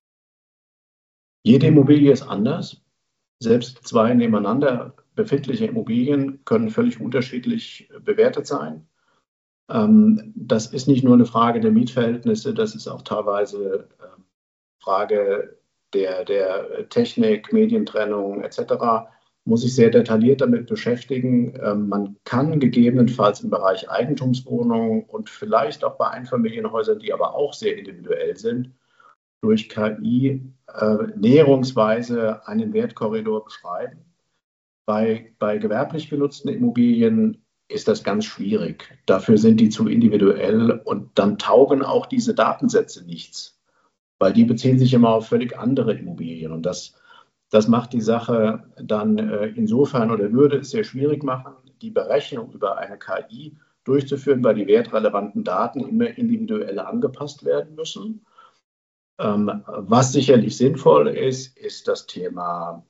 Speaker 2: Jede Immobilie ist anders. Selbst zwei nebeneinander befindliche Immobilien können völlig unterschiedlich bewertet sein. Das ist nicht nur eine Frage der Mietverhältnisse, das ist auch teilweise Frage der Technik, Medientrennung etc. Muss sich sehr detailliert damit beschäftigen. Man kann gegebenenfalls im Bereich Eigentumswohnungen und vielleicht auch bei Einfamilienhäusern, die aber auch sehr individuell sind, durch KI näherungsweise einen Wertkorridor beschreiben. Bei gewerblich genutzten Immobilien ist das ganz schwierig. Dafür sind die zu individuell und dann taugen auch diese Datensätze nichts, weil die beziehen sich immer auf völlig andere Immobilien. Und das macht die Sache dann insofern oder würde es sehr schwierig machen, die Berechnung über eine KI durchzuführen, weil die wertrelevanten Daten immer individuell angepasst werden müssen. Was sicherlich sinnvoll ist, ist das Thema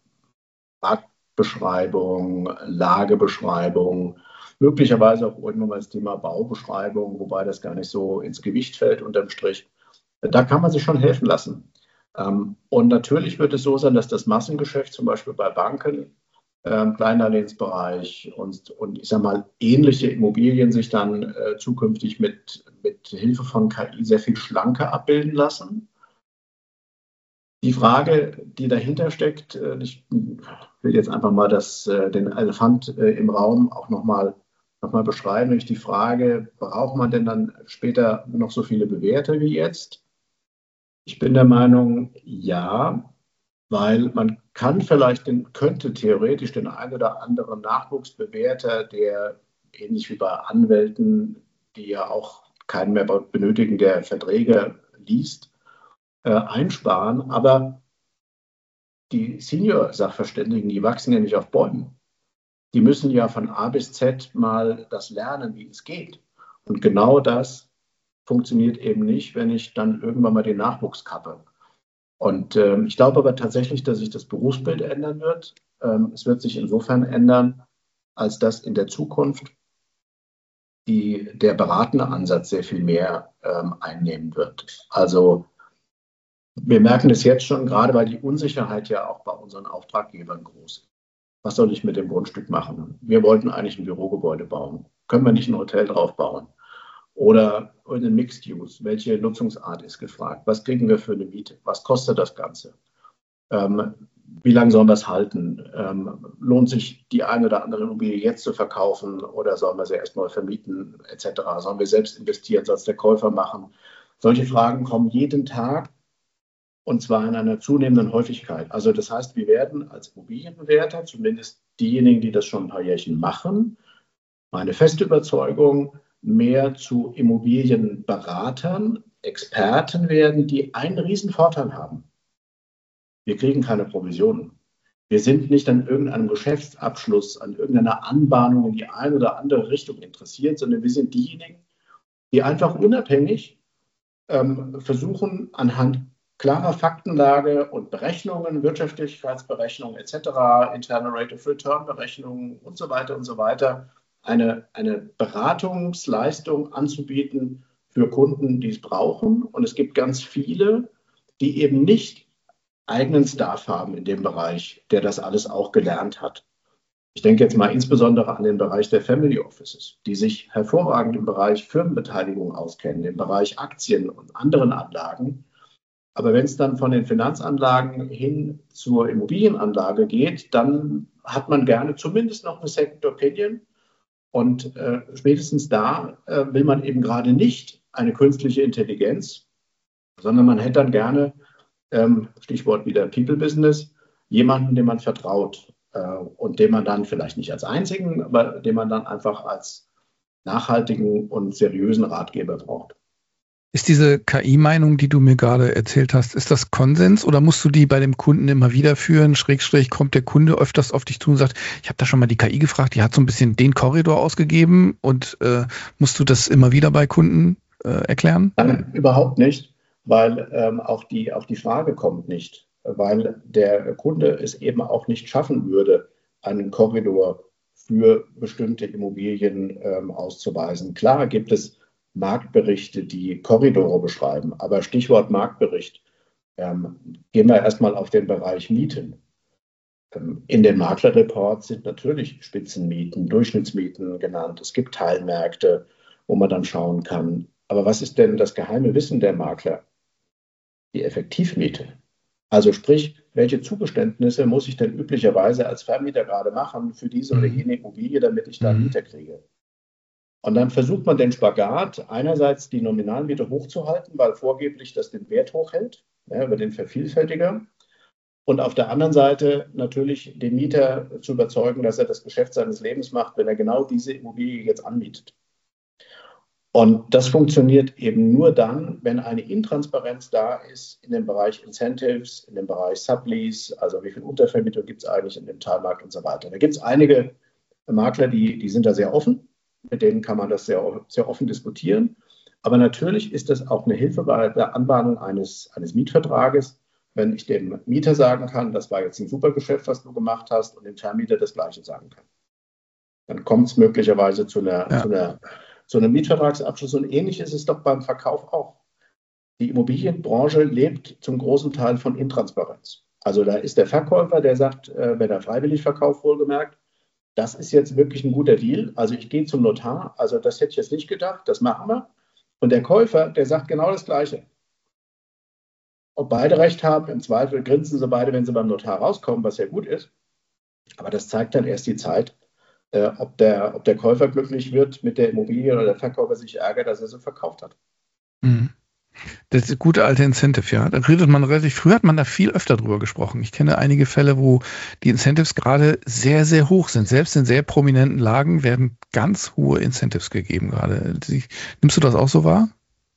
Speaker 2: Marktbeschreibung, Lagebeschreibung, möglicherweise auch irgendwann mal das Thema Baubeschreibung, wobei das gar nicht so ins Gewicht fällt unterm Strich. Da kann man sich schon helfen lassen. Und natürlich wird es so sein, dass das Massengeschäft zum Beispiel bei Banken, Kleindarlehensbereich und ich sage mal ähnliche Immobilien sich dann zukünftig mit Hilfe von KI sehr viel schlanker abbilden lassen. Die Frage, die dahinter steckt, ich will jetzt einfach mal den Elefant im Raum auch noch mal beschreiben, nämlich die Frage, braucht man denn dann später noch so viele Bewerter wie jetzt? Ich bin der Meinung, ja, weil man könnte theoretisch den einen oder anderen Nachwuchsbewerter, der ähnlich wie bei Anwälten, die ja auch keinen mehr benötigen, der Verträge liest, einsparen. Aber die Senior-Sachverständigen, die wachsen ja nicht auf Bäumen. Die müssen ja von A bis Z mal das lernen, wie es geht. Und genau das funktioniert eben nicht, wenn ich dann irgendwann mal den Nachwuchs kappe. Und ich glaube aber tatsächlich, dass sich das Berufsbild ändern wird. Es wird sich insofern ändern, als dass in der Zukunft der beratende Ansatz sehr viel mehr einnehmen wird. Also wir merken es jetzt schon, gerade weil die Unsicherheit ja auch bei unseren Auftraggebern groß ist. Was soll ich mit dem Grundstück machen? Wir wollten eigentlich ein Bürogebäude bauen. Können wir nicht ein Hotel drauf bauen? Oder eine Mixed Use. Welche Nutzungsart ist gefragt? Was kriegen wir für eine Miete? Was kostet das Ganze? Wie lange sollen wir es halten? Lohnt sich die eine oder andere Immobilie jetzt zu verkaufen oder sollen wir sie erstmal vermieten etc.? Sollen wir selbst investieren? Soll es der Käufer machen? Solche Fragen kommen jeden Tag und zwar in einer zunehmenden Häufigkeit. Also das heißt, wir werden als Immobilienbewerter, zumindest diejenigen, die das schon ein paar Jährchen machen, meine feste Überzeugung, mehr zu Immobilienberatern, Experten werden, die einen riesen Vorteil haben. Wir kriegen keine Provisionen. Wir sind nicht an irgendeinem Geschäftsabschluss, an irgendeiner Anbahnung in die eine oder andere Richtung interessiert, sondern wir sind diejenigen, die einfach unabhängig versuchen, anhand klarer Faktenlage und Berechnungen, Wirtschaftlichkeitsberechnungen etc., Internal Rate of Return Berechnungen und so weiter, eine Beratungsleistung anzubieten für Kunden, die es brauchen. Und es gibt ganz viele, die eben nicht eigenen Staff haben in dem Bereich, der das alles auch gelernt hat. Ich denke jetzt mal insbesondere an den Bereich der Family Offices, die sich hervorragend im Bereich Firmenbeteiligung auskennen, im Bereich Aktien und anderen Anlagen. Aber wenn es dann von den Finanzanlagen hin zur Immobilienanlage geht, dann hat man gerne zumindest noch eine Second Opinion. Und spätestens da will man eben gerade nicht eine künstliche Intelligenz, sondern man hätte dann gerne, Stichwort wieder People Business, jemanden, dem man vertraut und den man dann vielleicht nicht als einzigen, aber den man dann einfach als nachhaltigen und seriösen Ratgeber braucht.
Speaker 1: Ist diese KI-Meinung, die du mir gerade erzählt hast, ist das Konsens oder musst du die bei dem Kunden immer wieder führen? Schrägstrich kommt der Kunde öfters auf dich zu und sagt, ich habe da schon mal die KI gefragt, die hat so ein bisschen den Korridor ausgegeben und musst du das immer wieder bei Kunden erklären?
Speaker 2: Nein, überhaupt nicht, weil auch die Frage kommt nicht, weil der Kunde es eben auch nicht schaffen würde, einen Korridor für bestimmte Immobilien auszuweisen. Klar gibt es Marktberichte, die Korridore beschreiben, aber Stichwort Marktbericht, gehen wir erstmal auf den Bereich Mieten. In den Maklerreports sind natürlich Spitzenmieten, Durchschnittsmieten genannt. Es gibt Teilmärkte, wo man dann schauen kann. Aber was ist denn das geheime Wissen der Makler? Die Effektivmiete. Also sprich, welche Zugeständnisse muss ich denn üblicherweise als Vermieter gerade machen für diese oder jene Immobilie, damit ich da einen Mieter kriege? Und dann versucht man den Spagat, einerseits die Nominalmiete hochzuhalten, weil vorgeblich das den Wert hochhält, ja, über den Vervielfältiger. Und auf der anderen Seite natürlich den Mieter zu überzeugen, dass er das Geschäft seines Lebens macht, wenn er genau diese Immobilie jetzt anbietet. Und das funktioniert eben nur dann, wenn eine Intransparenz da ist in dem Bereich Incentives, in dem Bereich Sublease, also wie viel Untervermietung gibt es eigentlich in dem Teilmarkt und so weiter. Da gibt es einige Makler, die sind da sehr offen, mit denen kann man das sehr, sehr offen diskutieren. Aber natürlich ist das auch eine Hilfe bei der Anbahnung eines Mietvertrages, wenn ich dem Mieter sagen kann, das war jetzt ein super Geschäft, was du gemacht hast, und dem Vermieter das Gleiche sagen kann. Dann kommt es möglicherweise zu einem Mietvertragsabschluss, und ähnlich ist es doch beim Verkauf auch. Die Immobilienbranche lebt zum großen Teil von Intransparenz. Also da ist der Verkäufer, der sagt, wenn er freiwillig verkauft, wohlgemerkt, das ist jetzt wirklich ein guter Deal. Also ich gehe zum Notar, also das hätte ich jetzt nicht gedacht, das machen wir. Und der Käufer, der sagt genau das Gleiche. Ob beide recht haben, im Zweifel grinsen sie beide, wenn sie beim Notar rauskommen, was ja gut ist. Aber das zeigt dann erst die Zeit, ob der Käufer glücklich wird mit der Immobilie oder der Verkäufer sich ärgert, dass er sie verkauft hat.
Speaker 1: Das ist gute alte Incentive, ja. Da redet man relativ, früher hat man da viel öfter drüber gesprochen. Ich kenne einige Fälle, wo die Incentives gerade sehr, sehr hoch sind. Selbst in sehr prominenten Lagen werden ganz hohe Incentives gegeben gerade. Nimmst du das auch so wahr?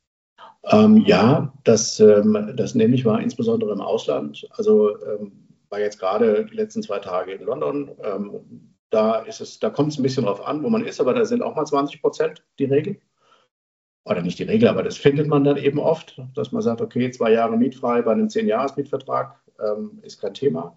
Speaker 2: Ja, das nehme ich wahr, insbesondere im Ausland. Also war jetzt gerade die letzten 2 Tage in London. Da kommt es ein bisschen drauf an, wo man ist, aber da sind auch mal 20% die Regel. Oder nicht die Regel, aber das findet man dann eben oft, dass man sagt, okay, 2 Jahre mietfrei bei einem 10-Jahres-Mietvertrag ist kein Thema.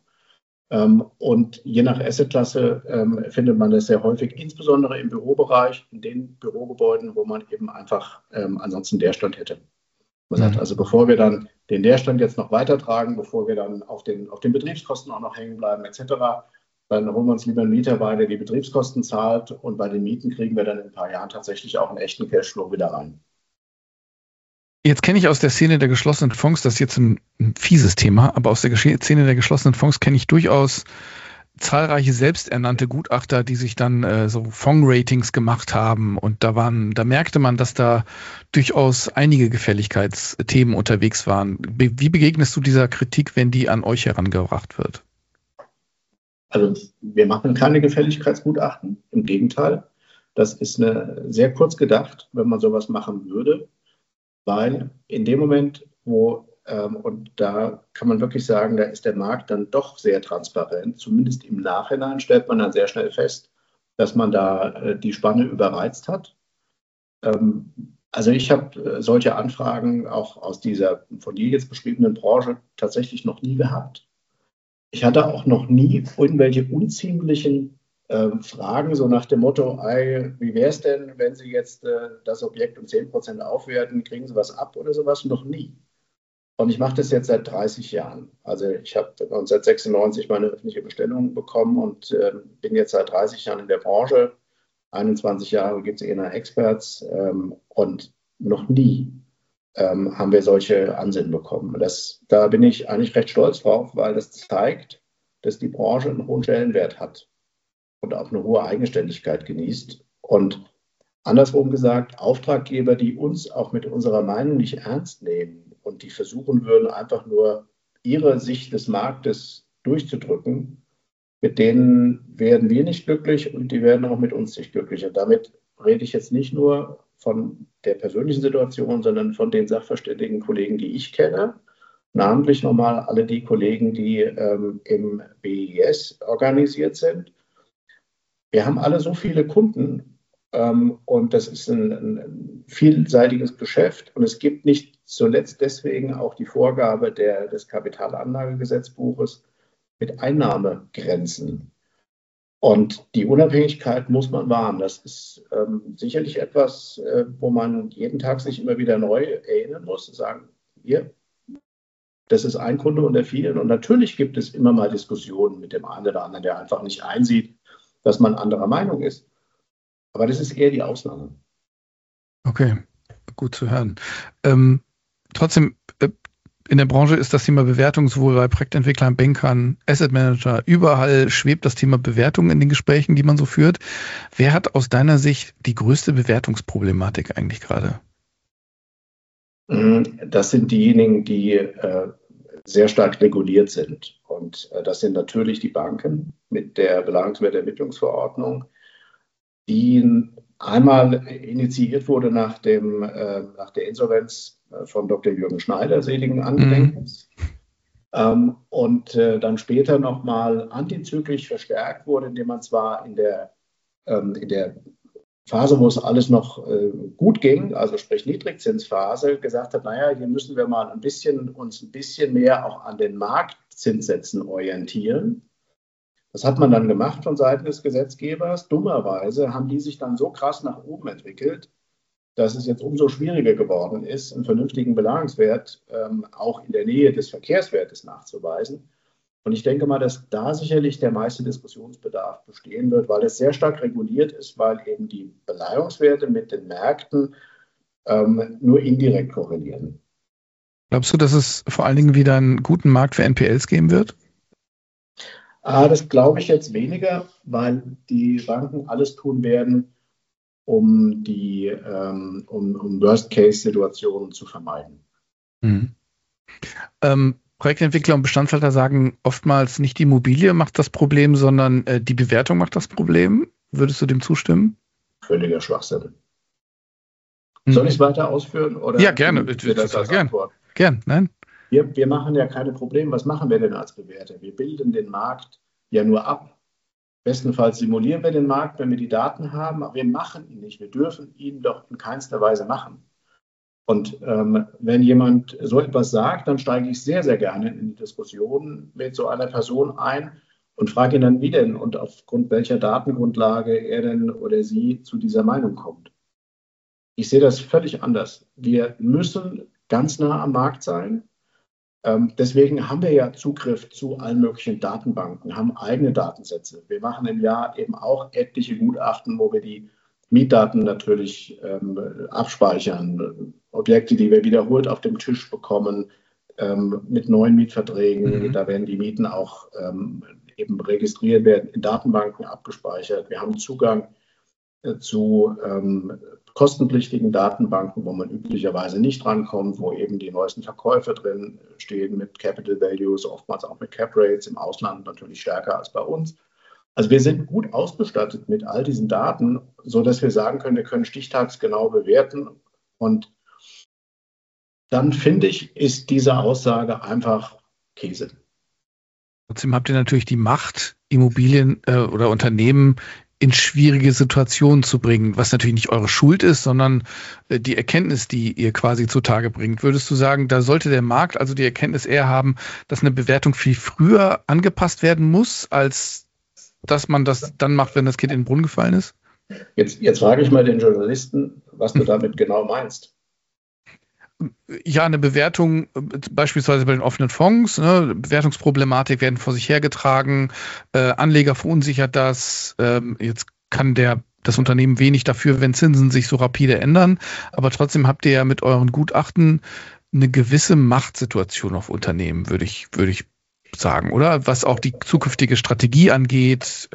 Speaker 2: Und je nach Assetklasse findet man das sehr häufig, insbesondere im Bürobereich, in den Bürogebäuden, wo man eben einfach ansonsten Leerstand hätte. Man sagt also, bevor wir dann den Leerstand jetzt noch weitertragen, bevor wir dann auf den Betriebskosten auch noch hängen bleiben etc., dann holen wir uns lieber einen Mieter bei, der die Betriebskosten zahlt, und bei den Mieten kriegen wir dann in ein paar Jahren tatsächlich auch einen echten Cashflow wieder rein.
Speaker 1: Jetzt kenne ich aus der Szene der geschlossenen Fonds, das ist jetzt ein fieses Thema, aber aus der Szene der geschlossenen Fonds kenne ich durchaus zahlreiche selbsternannte Gutachter, die sich dann so Fonds-Ratings gemacht haben, und da merkte man, dass da durchaus einige Gefälligkeitsthemen unterwegs waren. Wie begegnest du dieser Kritik, wenn die an euch herangebracht wird?
Speaker 2: Also wir machen keine Gefälligkeitsgutachten, im Gegenteil. Das ist sehr kurz gedacht, wenn man sowas machen würde, weil in dem Moment, und da kann man wirklich sagen, da ist der Markt dann doch sehr transparent, zumindest im Nachhinein stellt man dann sehr schnell fest, dass man da die Spanne überreizt hat. Also ich habe solche Anfragen auch aus dieser von dir jetzt beschriebenen Branche tatsächlich noch nie gehabt. Ich hatte auch noch nie irgendwelche unziemlichen Fragen, so nach dem Motto, wie wäre es denn, wenn Sie jetzt das Objekt um 10% aufwerten, kriegen Sie was ab oder sowas? Noch nie. Und ich mache das jetzt seit 30 Jahren. Also ich habe 1996 meine öffentliche Bestellung bekommen und bin jetzt seit 30 Jahren in der Branche. 21 Jahre gibt es ENA Experts und noch nie haben wir solche Ansinnen bekommen. Da bin ich eigentlich recht stolz drauf, weil das zeigt, dass die Branche einen hohen Stellenwert hat und auch eine hohe Eigenständigkeit genießt. Und andersrum gesagt, Auftraggeber, die uns auch mit unserer Meinung nicht ernst nehmen und die versuchen würden, einfach nur ihre Sicht des Marktes durchzudrücken, mit denen werden wir nicht glücklich und die werden auch mit uns nicht glücklich. Und damit rede ich jetzt nicht nur von der persönlichen Situation, sondern von den sachverständigen Kollegen, die ich kenne. Namentlich nochmal alle die Kollegen, die im BIS organisiert sind. Wir haben alle so viele Kunden, Und das ist ein vielseitiges Geschäft. Und es gibt nicht zuletzt deswegen auch die Vorgabe des Kapitalanlagegesetzbuches mit Einnahmegrenzen. Und die Unabhängigkeit muss man wahren. Das ist sicherlich etwas, wo man jeden Tag sich immer wieder neu erinnern muss, sagen, hier, das ist ein Kunde unter vielen. Und natürlich gibt es immer mal Diskussionen mit dem einen oder anderen, der einfach nicht einsieht, dass man anderer Meinung ist. Aber das ist eher die Ausnahme.
Speaker 1: Okay, gut zu hören. Trotzdem, in der Branche ist das Thema Bewertung sowohl bei Projektentwicklern, Bankern, Asset Manager, überall schwebt das Thema Bewertung in den Gesprächen, die man so führt. Wer hat aus deiner Sicht die größte Bewertungsproblematik eigentlich gerade?
Speaker 2: Das sind diejenigen, die sehr stark reguliert sind. Und das sind natürlich die Banken mit der Belagerungswertermittlungsverordnung, die einmal initiiert wurde nach der Insolvenz von Dr. Jürgen Schneider, seligen Angedenkens. Und dann später nochmal antizyklisch verstärkt wurde, indem man zwar in der Phase, wo es alles noch gut ging, also sprich Niedrigzinsphase, gesagt hat, naja, hier müssen wir mal uns ein bisschen mehr auch an den Marktzinssätzen orientieren. Das hat man dann gemacht von Seiten des Gesetzgebers. Dummerweise haben die sich dann so krass nach oben entwickelt, dass es jetzt umso schwieriger geworden ist, einen vernünftigen Belagerungswert auch in der Nähe des Verkehrswertes nachzuweisen. Und ich denke mal, dass da sicherlich der meiste Diskussionsbedarf bestehen wird, weil es sehr stark reguliert ist, weil eben die Beleihungswerte mit den Märkten nur indirekt korrelieren.
Speaker 1: Glaubst du, dass es vor allen Dingen wieder einen guten Markt für NPLs geben wird?
Speaker 2: Das glaube ich jetzt weniger, weil die Banken alles tun werden, um Worst-Case-Situationen zu vermeiden.
Speaker 1: Projektentwickler und Bestandshalter sagen oftmals, nicht die Immobilie macht das Problem, sondern die Bewertung macht das Problem. Würdest du dem zustimmen?
Speaker 2: Völliger Schwachsinn. Soll ich es weiter ausführen? Oder
Speaker 1: ja, gerne. Gern, nein.
Speaker 2: Wir machen ja keine Probleme. Was machen wir denn als Bewerter? Wir bilden den Markt ja nur ab. Bestenfalls simulieren wir den Markt, wenn wir die Daten haben, aber wir machen ihn nicht. Wir dürfen ihn doch in keinster Weise machen. Und wenn jemand so etwas sagt, dann steige ich sehr, sehr gerne in die Diskussion mit so einer Person ein und frage ihn dann, wie denn und aufgrund welcher Datengrundlage er denn oder sie zu dieser Meinung kommt. Ich sehe das völlig anders. Wir müssen ganz nah am Markt sein. Deswegen haben wir ja Zugriff zu allen möglichen Datenbanken, haben eigene Datensätze. Wir machen im Jahr eben auch etliche Gutachten, wo wir die Mietdaten natürlich abspeichern, Objekte, die wir wiederholt auf dem Tisch bekommen, mit neuen Mietverträgen. Da werden die Mieten auch eben registriert werden, in Datenbanken abgespeichert. Wir haben Zugang zu kostenpflichtigen Datenbanken, wo man üblicherweise nicht drankommt, wo eben die neuesten Verkäufe drin stehen mit Capital Values, oftmals auch mit Cap Rates, im Ausland natürlich stärker als bei uns. Also wir sind gut ausgestattet mit all diesen Daten, sodass wir sagen können, wir können stichtagsgenau bewerten. Und dann finde ich, ist diese Aussage einfach Käse.
Speaker 1: Trotzdem habt ihr natürlich die Macht, Immobilien oder Unternehmen in schwierige Situationen zu bringen, was natürlich nicht eure Schuld ist, sondern die Erkenntnis, die ihr quasi zutage bringt. Würdest du sagen, da sollte der Markt also die Erkenntnis eher haben, dass eine Bewertung viel früher angepasst werden muss, als dass man das dann macht, wenn das Kind in den Brunnen gefallen ist?
Speaker 2: Jetzt frage ich mal den Journalisten, was du damit genau meinst.
Speaker 1: Ja, eine Bewertung, beispielsweise bei den offenen Fonds, ne, Bewertungsproblematik werden vor sich hergetragen, Anleger verunsichert das, jetzt kann das Unternehmen wenig dafür, wenn Zinsen sich so rapide ändern, aber trotzdem habt ihr ja mit euren Gutachten eine gewisse Machtsituation auf Unternehmen, würde ich sagen, oder? Was auch die zukünftige Strategie angeht,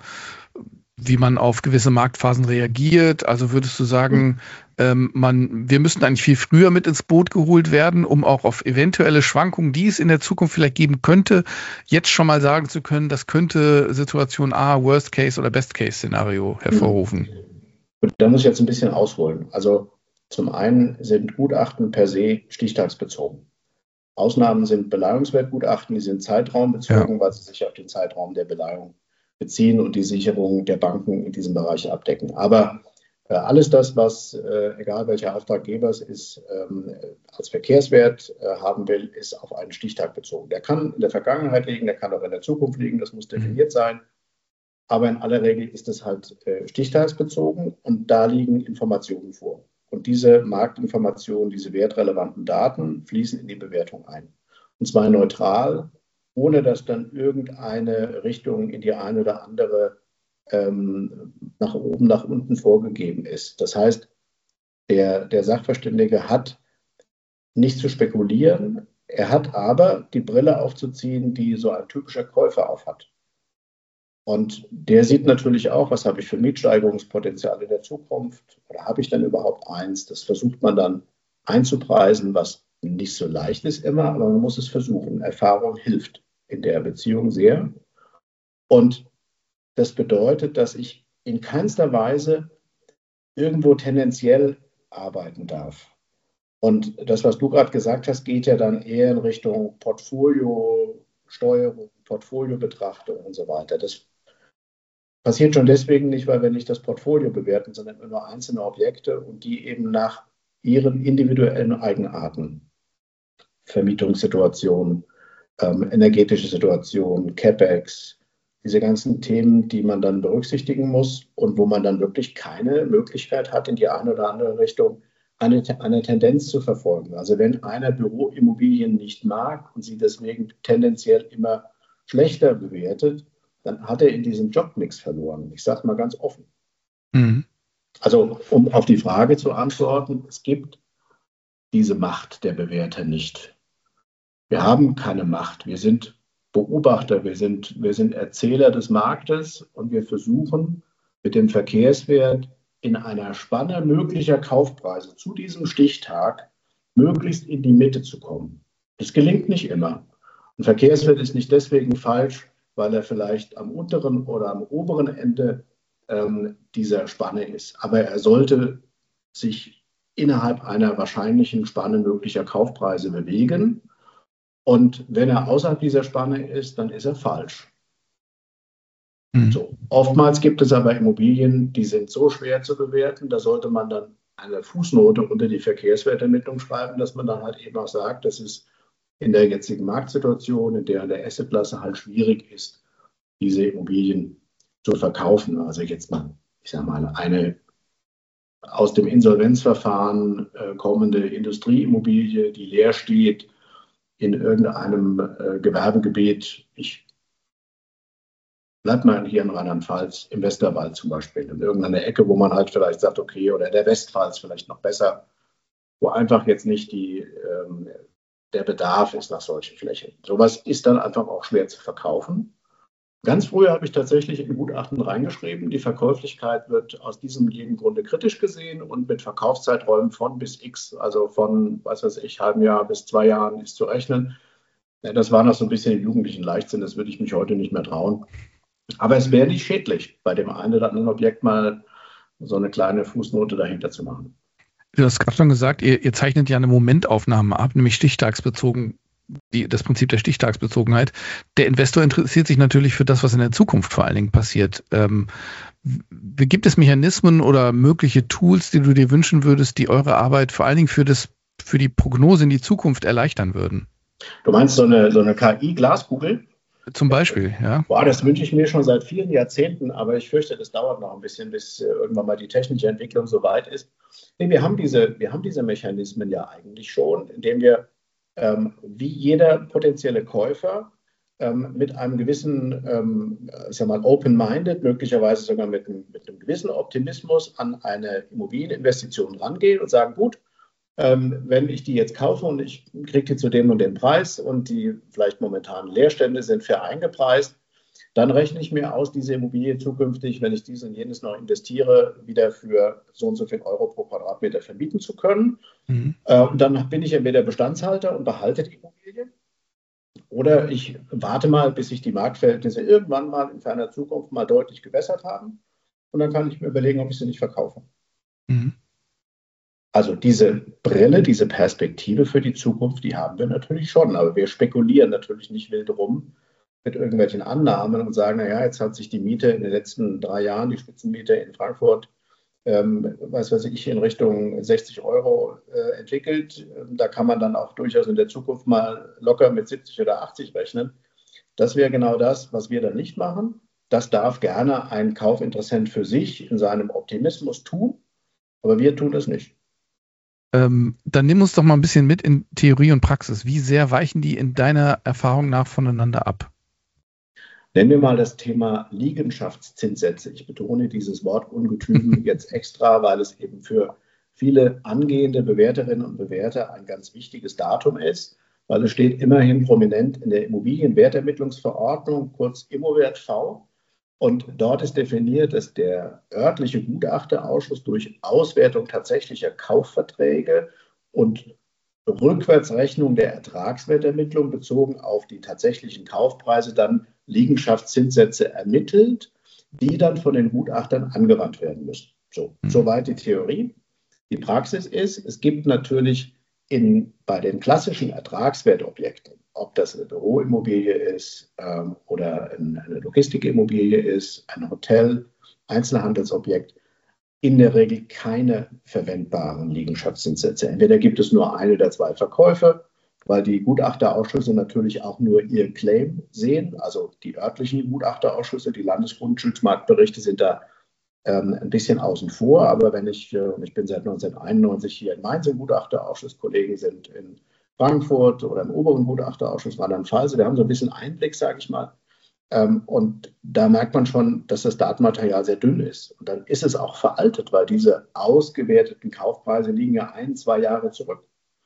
Speaker 1: wie man auf gewisse Marktphasen reagiert. Also würdest du sagen, wir müssten eigentlich viel früher mit ins Boot geholt werden, um auch auf eventuelle Schwankungen, die es in der Zukunft vielleicht geben könnte, jetzt schon mal sagen zu können, das könnte Situation A, Worst Case oder Best Case Szenario hervorrufen?
Speaker 2: Gut, da muss ich jetzt ein bisschen ausholen. Also zum einen sind Gutachten per se stichtagsbezogen. Ausnahmen sind Beleihungswertgutachten, die sind zeitraumbezogen, weil sie sich auf den Zeitraum der Beleihung beziehen und die Sicherung der Banken in diesem Bereich abdecken. Aber Alles das, was, egal welcher Auftraggeber es ist, als Verkehrswert haben will, ist auf einen Stichtag bezogen. Der kann in der Vergangenheit liegen, der kann auch in der Zukunft liegen, das muss definiert sein. Aber in aller Regel ist es halt stichtagsbezogen und da liegen Informationen vor. Und diese Marktinformationen, diese wertrelevanten Daten fließen in die Bewertung ein. Und zwar neutral, ohne dass dann irgendeine Richtung in die eine oder andere nach oben, nach unten vorgegeben ist. Das heißt, der Sachverständige hat nicht zu spekulieren, er hat aber die Brille aufzuziehen, die so ein typischer Käufer aufhat. Und der sieht natürlich auch, was habe ich für Mietsteigerungspotenzial in der Zukunft oder habe ich denn überhaupt eins? Das versucht man dann einzupreisen, was nicht so leicht ist immer, aber man muss es versuchen. Erfahrung hilft in der Beziehung sehr. Und das bedeutet, dass ich in keinster Weise irgendwo tendenziell arbeiten darf. Und das, was du gerade gesagt hast, geht ja dann eher in Richtung Portfoliosteuerung, Portfoliobetrachtung und so weiter. Das passiert schon deswegen nicht, weil wir nicht das Portfolio bewerten, sondern immer nur einzelne Objekte und die eben nach ihren individuellen Eigenarten, Vermietungssituation, energetische Situation, CapEx, diese ganzen Themen, die man dann berücksichtigen muss und wo man dann wirklich keine Möglichkeit hat, in die eine oder andere Richtung eine Tendenz zu verfolgen. Also wenn einer Büroimmobilien nicht mag und sie deswegen tendenziell immer schlechter bewertet, dann hat er in diesem Job nichts verloren. Ich sage mal ganz offen. Mhm. Also um auf die Frage zu antworten, es gibt diese Macht der Bewerter nicht. Wir haben keine Macht. Wir sind Beobachter, wir sind Erzähler des Marktes und wir versuchen mit dem Verkehrswert in einer Spanne möglicher Kaufpreise zu diesem Stichtag möglichst in die Mitte zu kommen. Das gelingt nicht immer. Ein Verkehrswert ist nicht deswegen falsch, weil er vielleicht am unteren oder am oberen Ende dieser Spanne ist. Aber er sollte sich innerhalb einer wahrscheinlichen Spanne möglicher Kaufpreise bewegen. Und wenn er außerhalb dieser Spanne ist, dann ist er falsch. So. Oftmals gibt es aber Immobilien, die sind so schwer zu bewerten, da sollte man dann eine Fußnote unter die Verkehrswertermittlung schreiben, dass man dann halt eben auch sagt, dass es in der jetzigen Marktsituation, in der Assetklasse halt schwierig ist, diese Immobilien zu verkaufen. Also jetzt mal, ich sage mal, eine aus dem Insolvenzverfahren kommende Industrieimmobilie, die leer steht, in irgendeinem Gewerbegebiet, ich bleibe mal hier in Rheinland-Pfalz, im Westerwald zum Beispiel, in irgendeiner Ecke, wo man halt vielleicht sagt, okay, oder der Westpfalz vielleicht noch besser, wo einfach jetzt nicht der Bedarf ist nach solchen Flächen. Sowas ist dann einfach auch schwer zu verkaufen. Ganz früher habe ich tatsächlich in Gutachten reingeschrieben, die Verkäuflichkeit wird aus diesem jeden Grunde kritisch gesehen und mit Verkaufszeiträumen von bis X, also von, was weiß ich, halbem Jahr bis 2 Jahren ist zu rechnen. Ja, das war noch so ein bisschen im jugendlichen Leichtsinn, das würde ich mich heute nicht mehr trauen. Aber es wäre nicht schädlich, bei dem einen oder anderen Objekt mal so eine kleine Fußnote dahinter zu machen.
Speaker 1: Du hast gerade schon gesagt, ihr zeichnet ja eine Momentaufnahme ab, nämlich stichtagsbezogen. Das Prinzip der Stichtagsbezogenheit. Der Investor interessiert sich natürlich für das, was in der Zukunft vor allen Dingen passiert. Gibt es Mechanismen oder mögliche Tools, die du dir wünschen würdest, die eure Arbeit vor allen Dingen für die Prognose in die Zukunft erleichtern würden?
Speaker 2: Du meinst so eine KI-Glaskugel?
Speaker 1: Zum Beispiel, ja.
Speaker 2: Boah, das wünsche ich mir schon seit vielen Jahrzehnten, aber ich fürchte, das dauert noch ein bisschen, bis irgendwann mal die technische Entwicklung so weit ist. Nee, wir haben diese Mechanismen ja eigentlich schon, indem wir wie jeder potenzielle Käufer mit einem gewissen, ich sag mal, open-minded, möglicherweise sogar mit einem gewissen Optimismus an eine Immobilieninvestition rangehen und sagen, gut, wenn ich die jetzt kaufe und ich kriege die zu dem und dem Preis und die vielleicht momentanen Leerstände sind fair eingepreist, dann rechne ich mir aus, diese Immobilie zukünftig, wenn ich dies und jenes noch investiere, wieder für so und so viel Euro pro Quadratmeter vermieten zu können. Und dann bin ich entweder Bestandshalter und behalte die Immobilie oder ich warte mal, bis sich die Marktverhältnisse irgendwann mal in ferner Zukunft mal deutlich gebessert haben und dann kann ich mir überlegen, ob ich sie nicht verkaufe. Also diese Brille, diese Perspektive für die Zukunft, die haben wir natürlich schon, aber wir spekulieren natürlich nicht wild rum mit irgendwelchen Annahmen und sagen, naja, jetzt hat sich die Miete in den letzten 3 Jahren, die Spitzenmiete in Frankfurt was weiß ich, in Richtung 60 Euro entwickelt. Da kann man dann auch durchaus in der Zukunft mal locker mit 70 oder 80 rechnen. Das wäre genau das, was wir dann nicht machen. Das darf gerne ein Kaufinteressent für sich in seinem Optimismus tun, aber wir tun es nicht.
Speaker 1: Dann nimm uns doch mal ein bisschen mit in Theorie und Praxis. Wie sehr weichen die in deiner Erfahrung nach voneinander ab?
Speaker 2: Nennen wir mal das Thema Liegenschaftszinssätze. Ich betone dieses Wort Ungetüm jetzt extra, weil es eben für viele angehende Bewerterinnen und Bewerter ein ganz wichtiges Datum ist, weil es steht immerhin prominent in der Immobilienwertermittlungsverordnung, kurz ImmoWert-V. Und dort ist definiert, dass der örtliche Gutachterausschuss durch Auswertung tatsächlicher Kaufverträge und Rückwärtsrechnung der Ertragswertermittlung bezogen auf die tatsächlichen Kaufpreise dann Liegenschaftszinssätze ermittelt, die dann von den Gutachtern angewandt werden müssen. Soweit die Theorie. Die Praxis ist, es gibt natürlich bei den klassischen Ertragswertobjekten, ob das eine Büroimmobilie ist oder eine Logistikimmobilie ist, ein Hotel, Einzelhandelsobjekt, in der Regel keine verwendbaren Liegenschaftszinssätze. Entweder gibt es nur ein oder zwei Verkäufe, weil die Gutachterausschüsse natürlich auch nur ihr Claim sehen. Also die örtlichen Gutachterausschüsse, die Landesgrundstücksmarktberichte sind da ein bisschen außen vor. Aber wenn ich bin seit 1991 hier in Mainz im Gutachterausschuss, Kollegen sind in Frankfurt oder im oberen Gutachterausschuss Rheinland-Pfalz, wir haben so ein bisschen Einblick, sage ich mal. Und da merkt man schon, dass das Datenmaterial sehr dünn ist. Und dann ist es auch veraltet, weil diese ausgewerteten Kaufpreise liegen ja 1-2 Jahre zurück.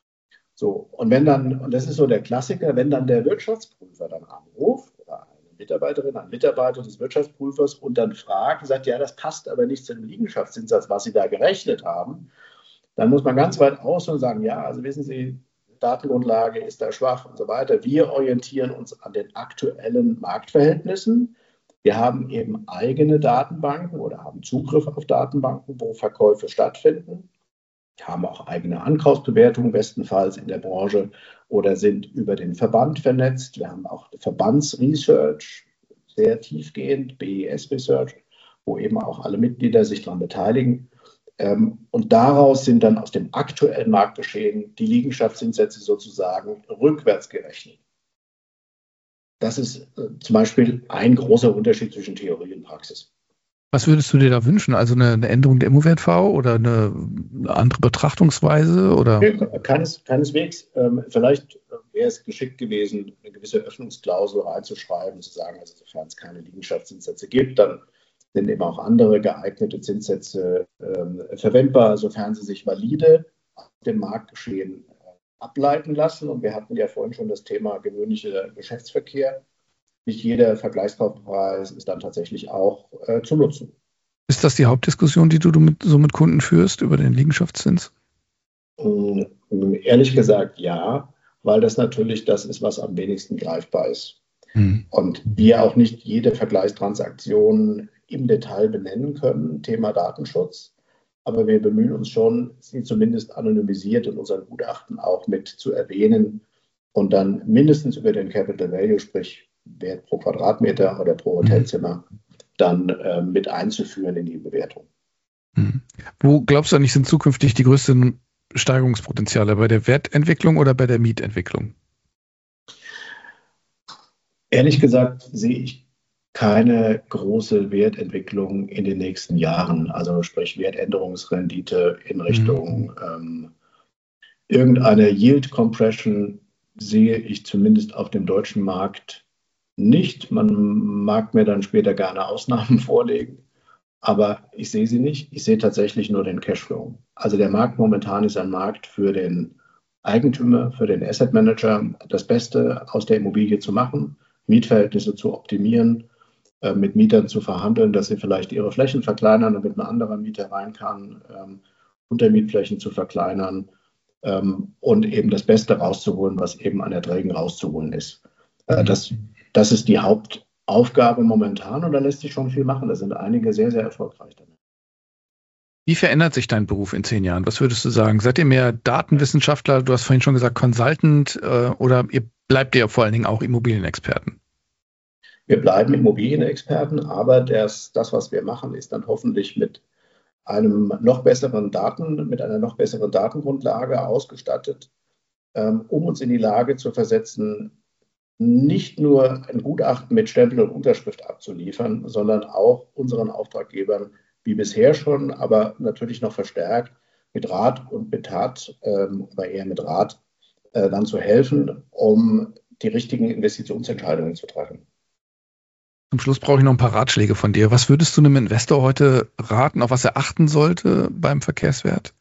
Speaker 2: So, und das ist so der Klassiker, wenn dann der Wirtschaftsprüfer dann anruft oder eine Mitarbeiterin, ein Mitarbeiter des Wirtschaftsprüfers und dann fragt, sagt, ja, das passt aber nicht zu dem Liegenschaftszinssatz, was Sie da gerechnet haben, dann muss man ganz weit aus und sagen, ja, also wissen Sie, Datengrundlage ist da schwach und so weiter. Wir orientieren uns an den aktuellen Marktverhältnissen. Wir haben eben eigene Datenbanken oder haben Zugriff auf Datenbanken, wo Verkäufe stattfinden. Wir haben auch eigene Ankaufsbewertungen, bestenfalls in der Branche, oder sind über den Verband vernetzt. Wir haben auch Verbandsresearch, sehr tiefgehend, BES Research, wo eben auch alle Mitglieder sich daran beteiligen. Und daraus sind dann aus dem aktuellen Marktgeschehen die Liegenschaftszinssätze sozusagen rückwärts gerechnet. Das ist zum Beispiel ein großer Unterschied zwischen Theorie und Praxis.
Speaker 1: Was würdest du dir da wünschen? Also eine Änderung der ImmoWert-V oder eine andere Betrachtungsweise? Oder?
Speaker 2: Keineswegs. Vielleicht wäre es geschickt gewesen, eine gewisse Öffnungsklausel reinzuschreiben, zu sagen, also sofern es keine Liegenschaftszinssätze gibt, dann sind eben auch andere geeignete Zinssätze verwendbar, sofern sie sich valide aus dem Marktgeschehen ableiten lassen. Und wir hatten ja vorhin schon das Thema gewöhnlicher Geschäftsverkehr. Nicht jeder Vergleichskaufpreis ist dann tatsächlich auch zu nutzen.
Speaker 1: Ist das die Hauptdiskussion, die du mit Kunden führst über den Liegenschaftszins?
Speaker 2: Ehrlich gesagt ja, weil das natürlich das ist, was am wenigsten greifbar ist. Und wir auch nicht jede Vergleichstransaktion im Detail benennen können, Thema Datenschutz. Aber wir bemühen uns schon, sie zumindest anonymisiert in unseren Gutachten auch mit zu erwähnen und dann mindestens über den Capital Value, sprich Wert pro Quadratmeter oder pro Hotelzimmer, dann mit einzuführen in die Bewertung.
Speaker 1: Wo glaubst du eigentlich, sind zukünftig die größten Steigerungspotenziale? Bei der Wertentwicklung oder bei der Mietentwicklung?
Speaker 2: Ehrlich gesagt sehe ich keine große Wertentwicklung in den nächsten Jahren, also sprich Wertänderungsrendite in Richtung irgendeine Yield Compression sehe ich zumindest auf dem deutschen Markt nicht. Man mag mir dann später gerne Ausnahmen vorlegen, aber ich sehe sie nicht. Ich sehe tatsächlich nur den Cashflow. Also der Markt momentan ist ein Markt für den Eigentümer, für den Asset Manager, das Beste aus der Immobilie zu machen, Mietverhältnisse zu optimieren, mit Mietern zu verhandeln, dass sie vielleicht ihre Flächen verkleinern, damit ein anderer Mieter rein kann, Untermietflächen zu verkleinern und eben das Beste rauszuholen, was eben an Erträgen rauszuholen ist. Das ist die Hauptaufgabe momentan und da lässt sich schon viel machen. Da sind einige sehr, sehr erfolgreich damit.
Speaker 1: Wie verändert sich dein Beruf in 10 Jahren? Was würdest du sagen? Seid ihr mehr Datenwissenschaftler? Du hast vorhin schon gesagt Consultant oder bleibt ihr vor allen Dingen auch Immobilienexperten?
Speaker 2: Wir bleiben Immobilienexperten, aber das, was wir machen, ist dann hoffentlich mit mit einer noch besseren Datengrundlage ausgestattet, um uns in die Lage zu versetzen, nicht nur ein Gutachten mit Stempel und Unterschrift abzuliefern, sondern auch unseren Auftraggebern, wie bisher schon, aber natürlich noch verstärkt, mit Rat und mit Tat, aber eher mit Rat, dann zu helfen, um die richtigen Investitionsentscheidungen zu treffen.
Speaker 1: Zum Schluss brauche ich noch ein paar Ratschläge von dir. Was würdest du einem Investor heute raten, auf was er achten sollte beim Verkehrswert?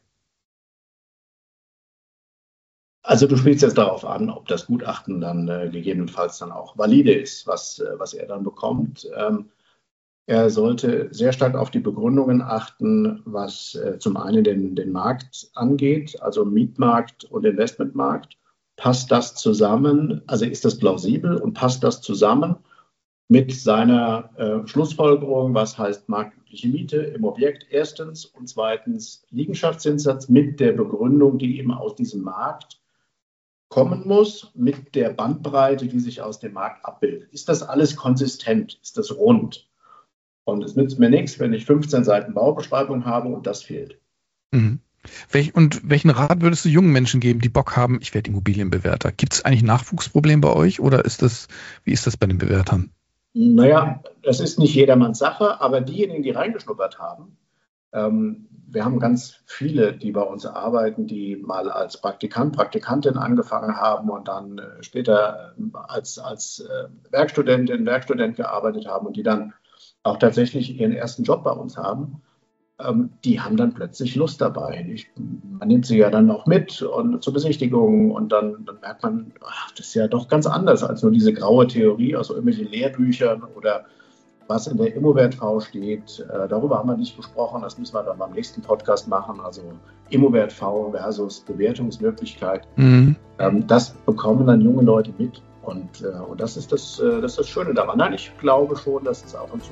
Speaker 2: Also du spielst jetzt darauf an, ob das Gutachten dann gegebenenfalls dann auch valide ist, was er dann bekommt. Er sollte sehr stark auf die Begründungen achten, was zum einen den Markt angeht, also Mietmarkt und Investmentmarkt. Passt das zusammen, also ist das plausibel und passt das zusammen mit seiner Schlussfolgerung, was heißt marktübliche Miete im Objekt erstens und zweitens Liegenschaftszinssatz mit der Begründung, die eben aus diesem Markt kommen muss, mit der Bandbreite, die sich aus dem Markt abbildet. Ist das alles konsistent? Ist das rund? Und es nützt mir nichts, wenn ich 15 Seiten Baubeschreibung habe und das fehlt.
Speaker 1: Mhm. Welchen Rat würdest du jungen Menschen geben, die Bock haben, ich werde Immobilienbewerter? Gibt es eigentlich Nachwuchsproblem bei euch oder wie ist das bei den Bewertern?
Speaker 2: Naja, das ist nicht jedermanns Sache, aber diejenigen, die reingeschnuppert haben, wir haben ganz viele, die bei uns arbeiten, die mal als Praktikantin angefangen haben und dann später als Werkstudent gearbeitet haben und die dann auch tatsächlich ihren ersten Job bei uns haben. Die haben dann plötzlich Lust dabei. Man nimmt sie ja dann auch mit und zur Besichtigung und dann merkt man, das ist ja doch ganz anders als nur diese graue Theorie aus irgendwelchen Lehrbüchern oder was in der ImmoWert-V steht. Darüber haben wir nicht gesprochen, das müssen wir dann beim nächsten Podcast machen. Also ImmoWert-V versus Bewertungsmöglichkeit. Mhm. Das bekommen dann junge Leute mit und das ist das Schöne daran. Nein, ich glaube schon, dass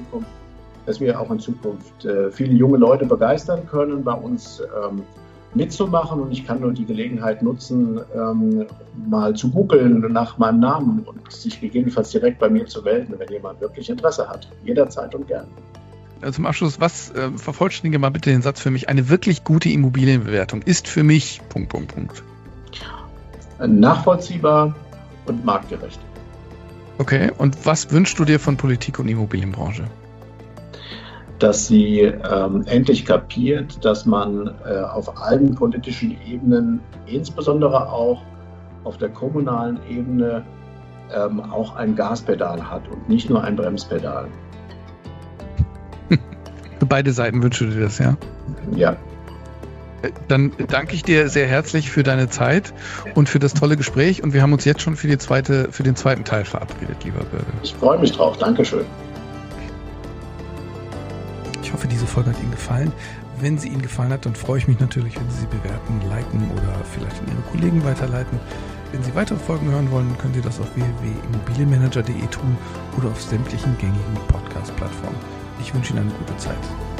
Speaker 2: wir auch in Zukunft viele junge Leute begeistern können, bei uns mitzumachen. Und ich kann nur die Gelegenheit nutzen, mal zu googeln nach meinem Namen und sich gegebenenfalls direkt bei mir zu melden, wenn jemand wirklich Interesse hat. Jederzeit und gern.
Speaker 1: Zum Abschluss, vervollständige mal bitte den Satz für mich. Eine wirklich gute Immobilienbewertung ist für mich... ...
Speaker 2: Nachvollziehbar und marktgerecht.
Speaker 1: Okay, und was wünschst du dir von Politik und Immobilienbranche?
Speaker 2: Dass sie endlich kapiert, dass man auf allen politischen Ebenen, insbesondere auch auf der kommunalen Ebene, auch ein Gaspedal hat und nicht nur ein Bremspedal.
Speaker 1: Für beide Seiten wünschst du dir das, ja?
Speaker 2: Ja.
Speaker 1: Dann danke ich dir sehr herzlich für deine Zeit und für das tolle Gespräch und wir haben uns jetzt schon für den zweiten Teil verabredet, lieber Bürger.
Speaker 2: Ich freue mich drauf. Dankeschön.
Speaker 1: Ich hoffe, diese Folge hat Ihnen gefallen. Wenn sie Ihnen gefallen hat, dann freue ich mich natürlich, wenn Sie sie bewerten, liken oder vielleicht an Ihre Kollegen weiterleiten. Wenn Sie weitere Folgen hören wollen, können Sie das auf www.immobilienmanager.de tun oder auf sämtlichen gängigen Podcast-Plattformen. Ich wünsche Ihnen eine gute Zeit.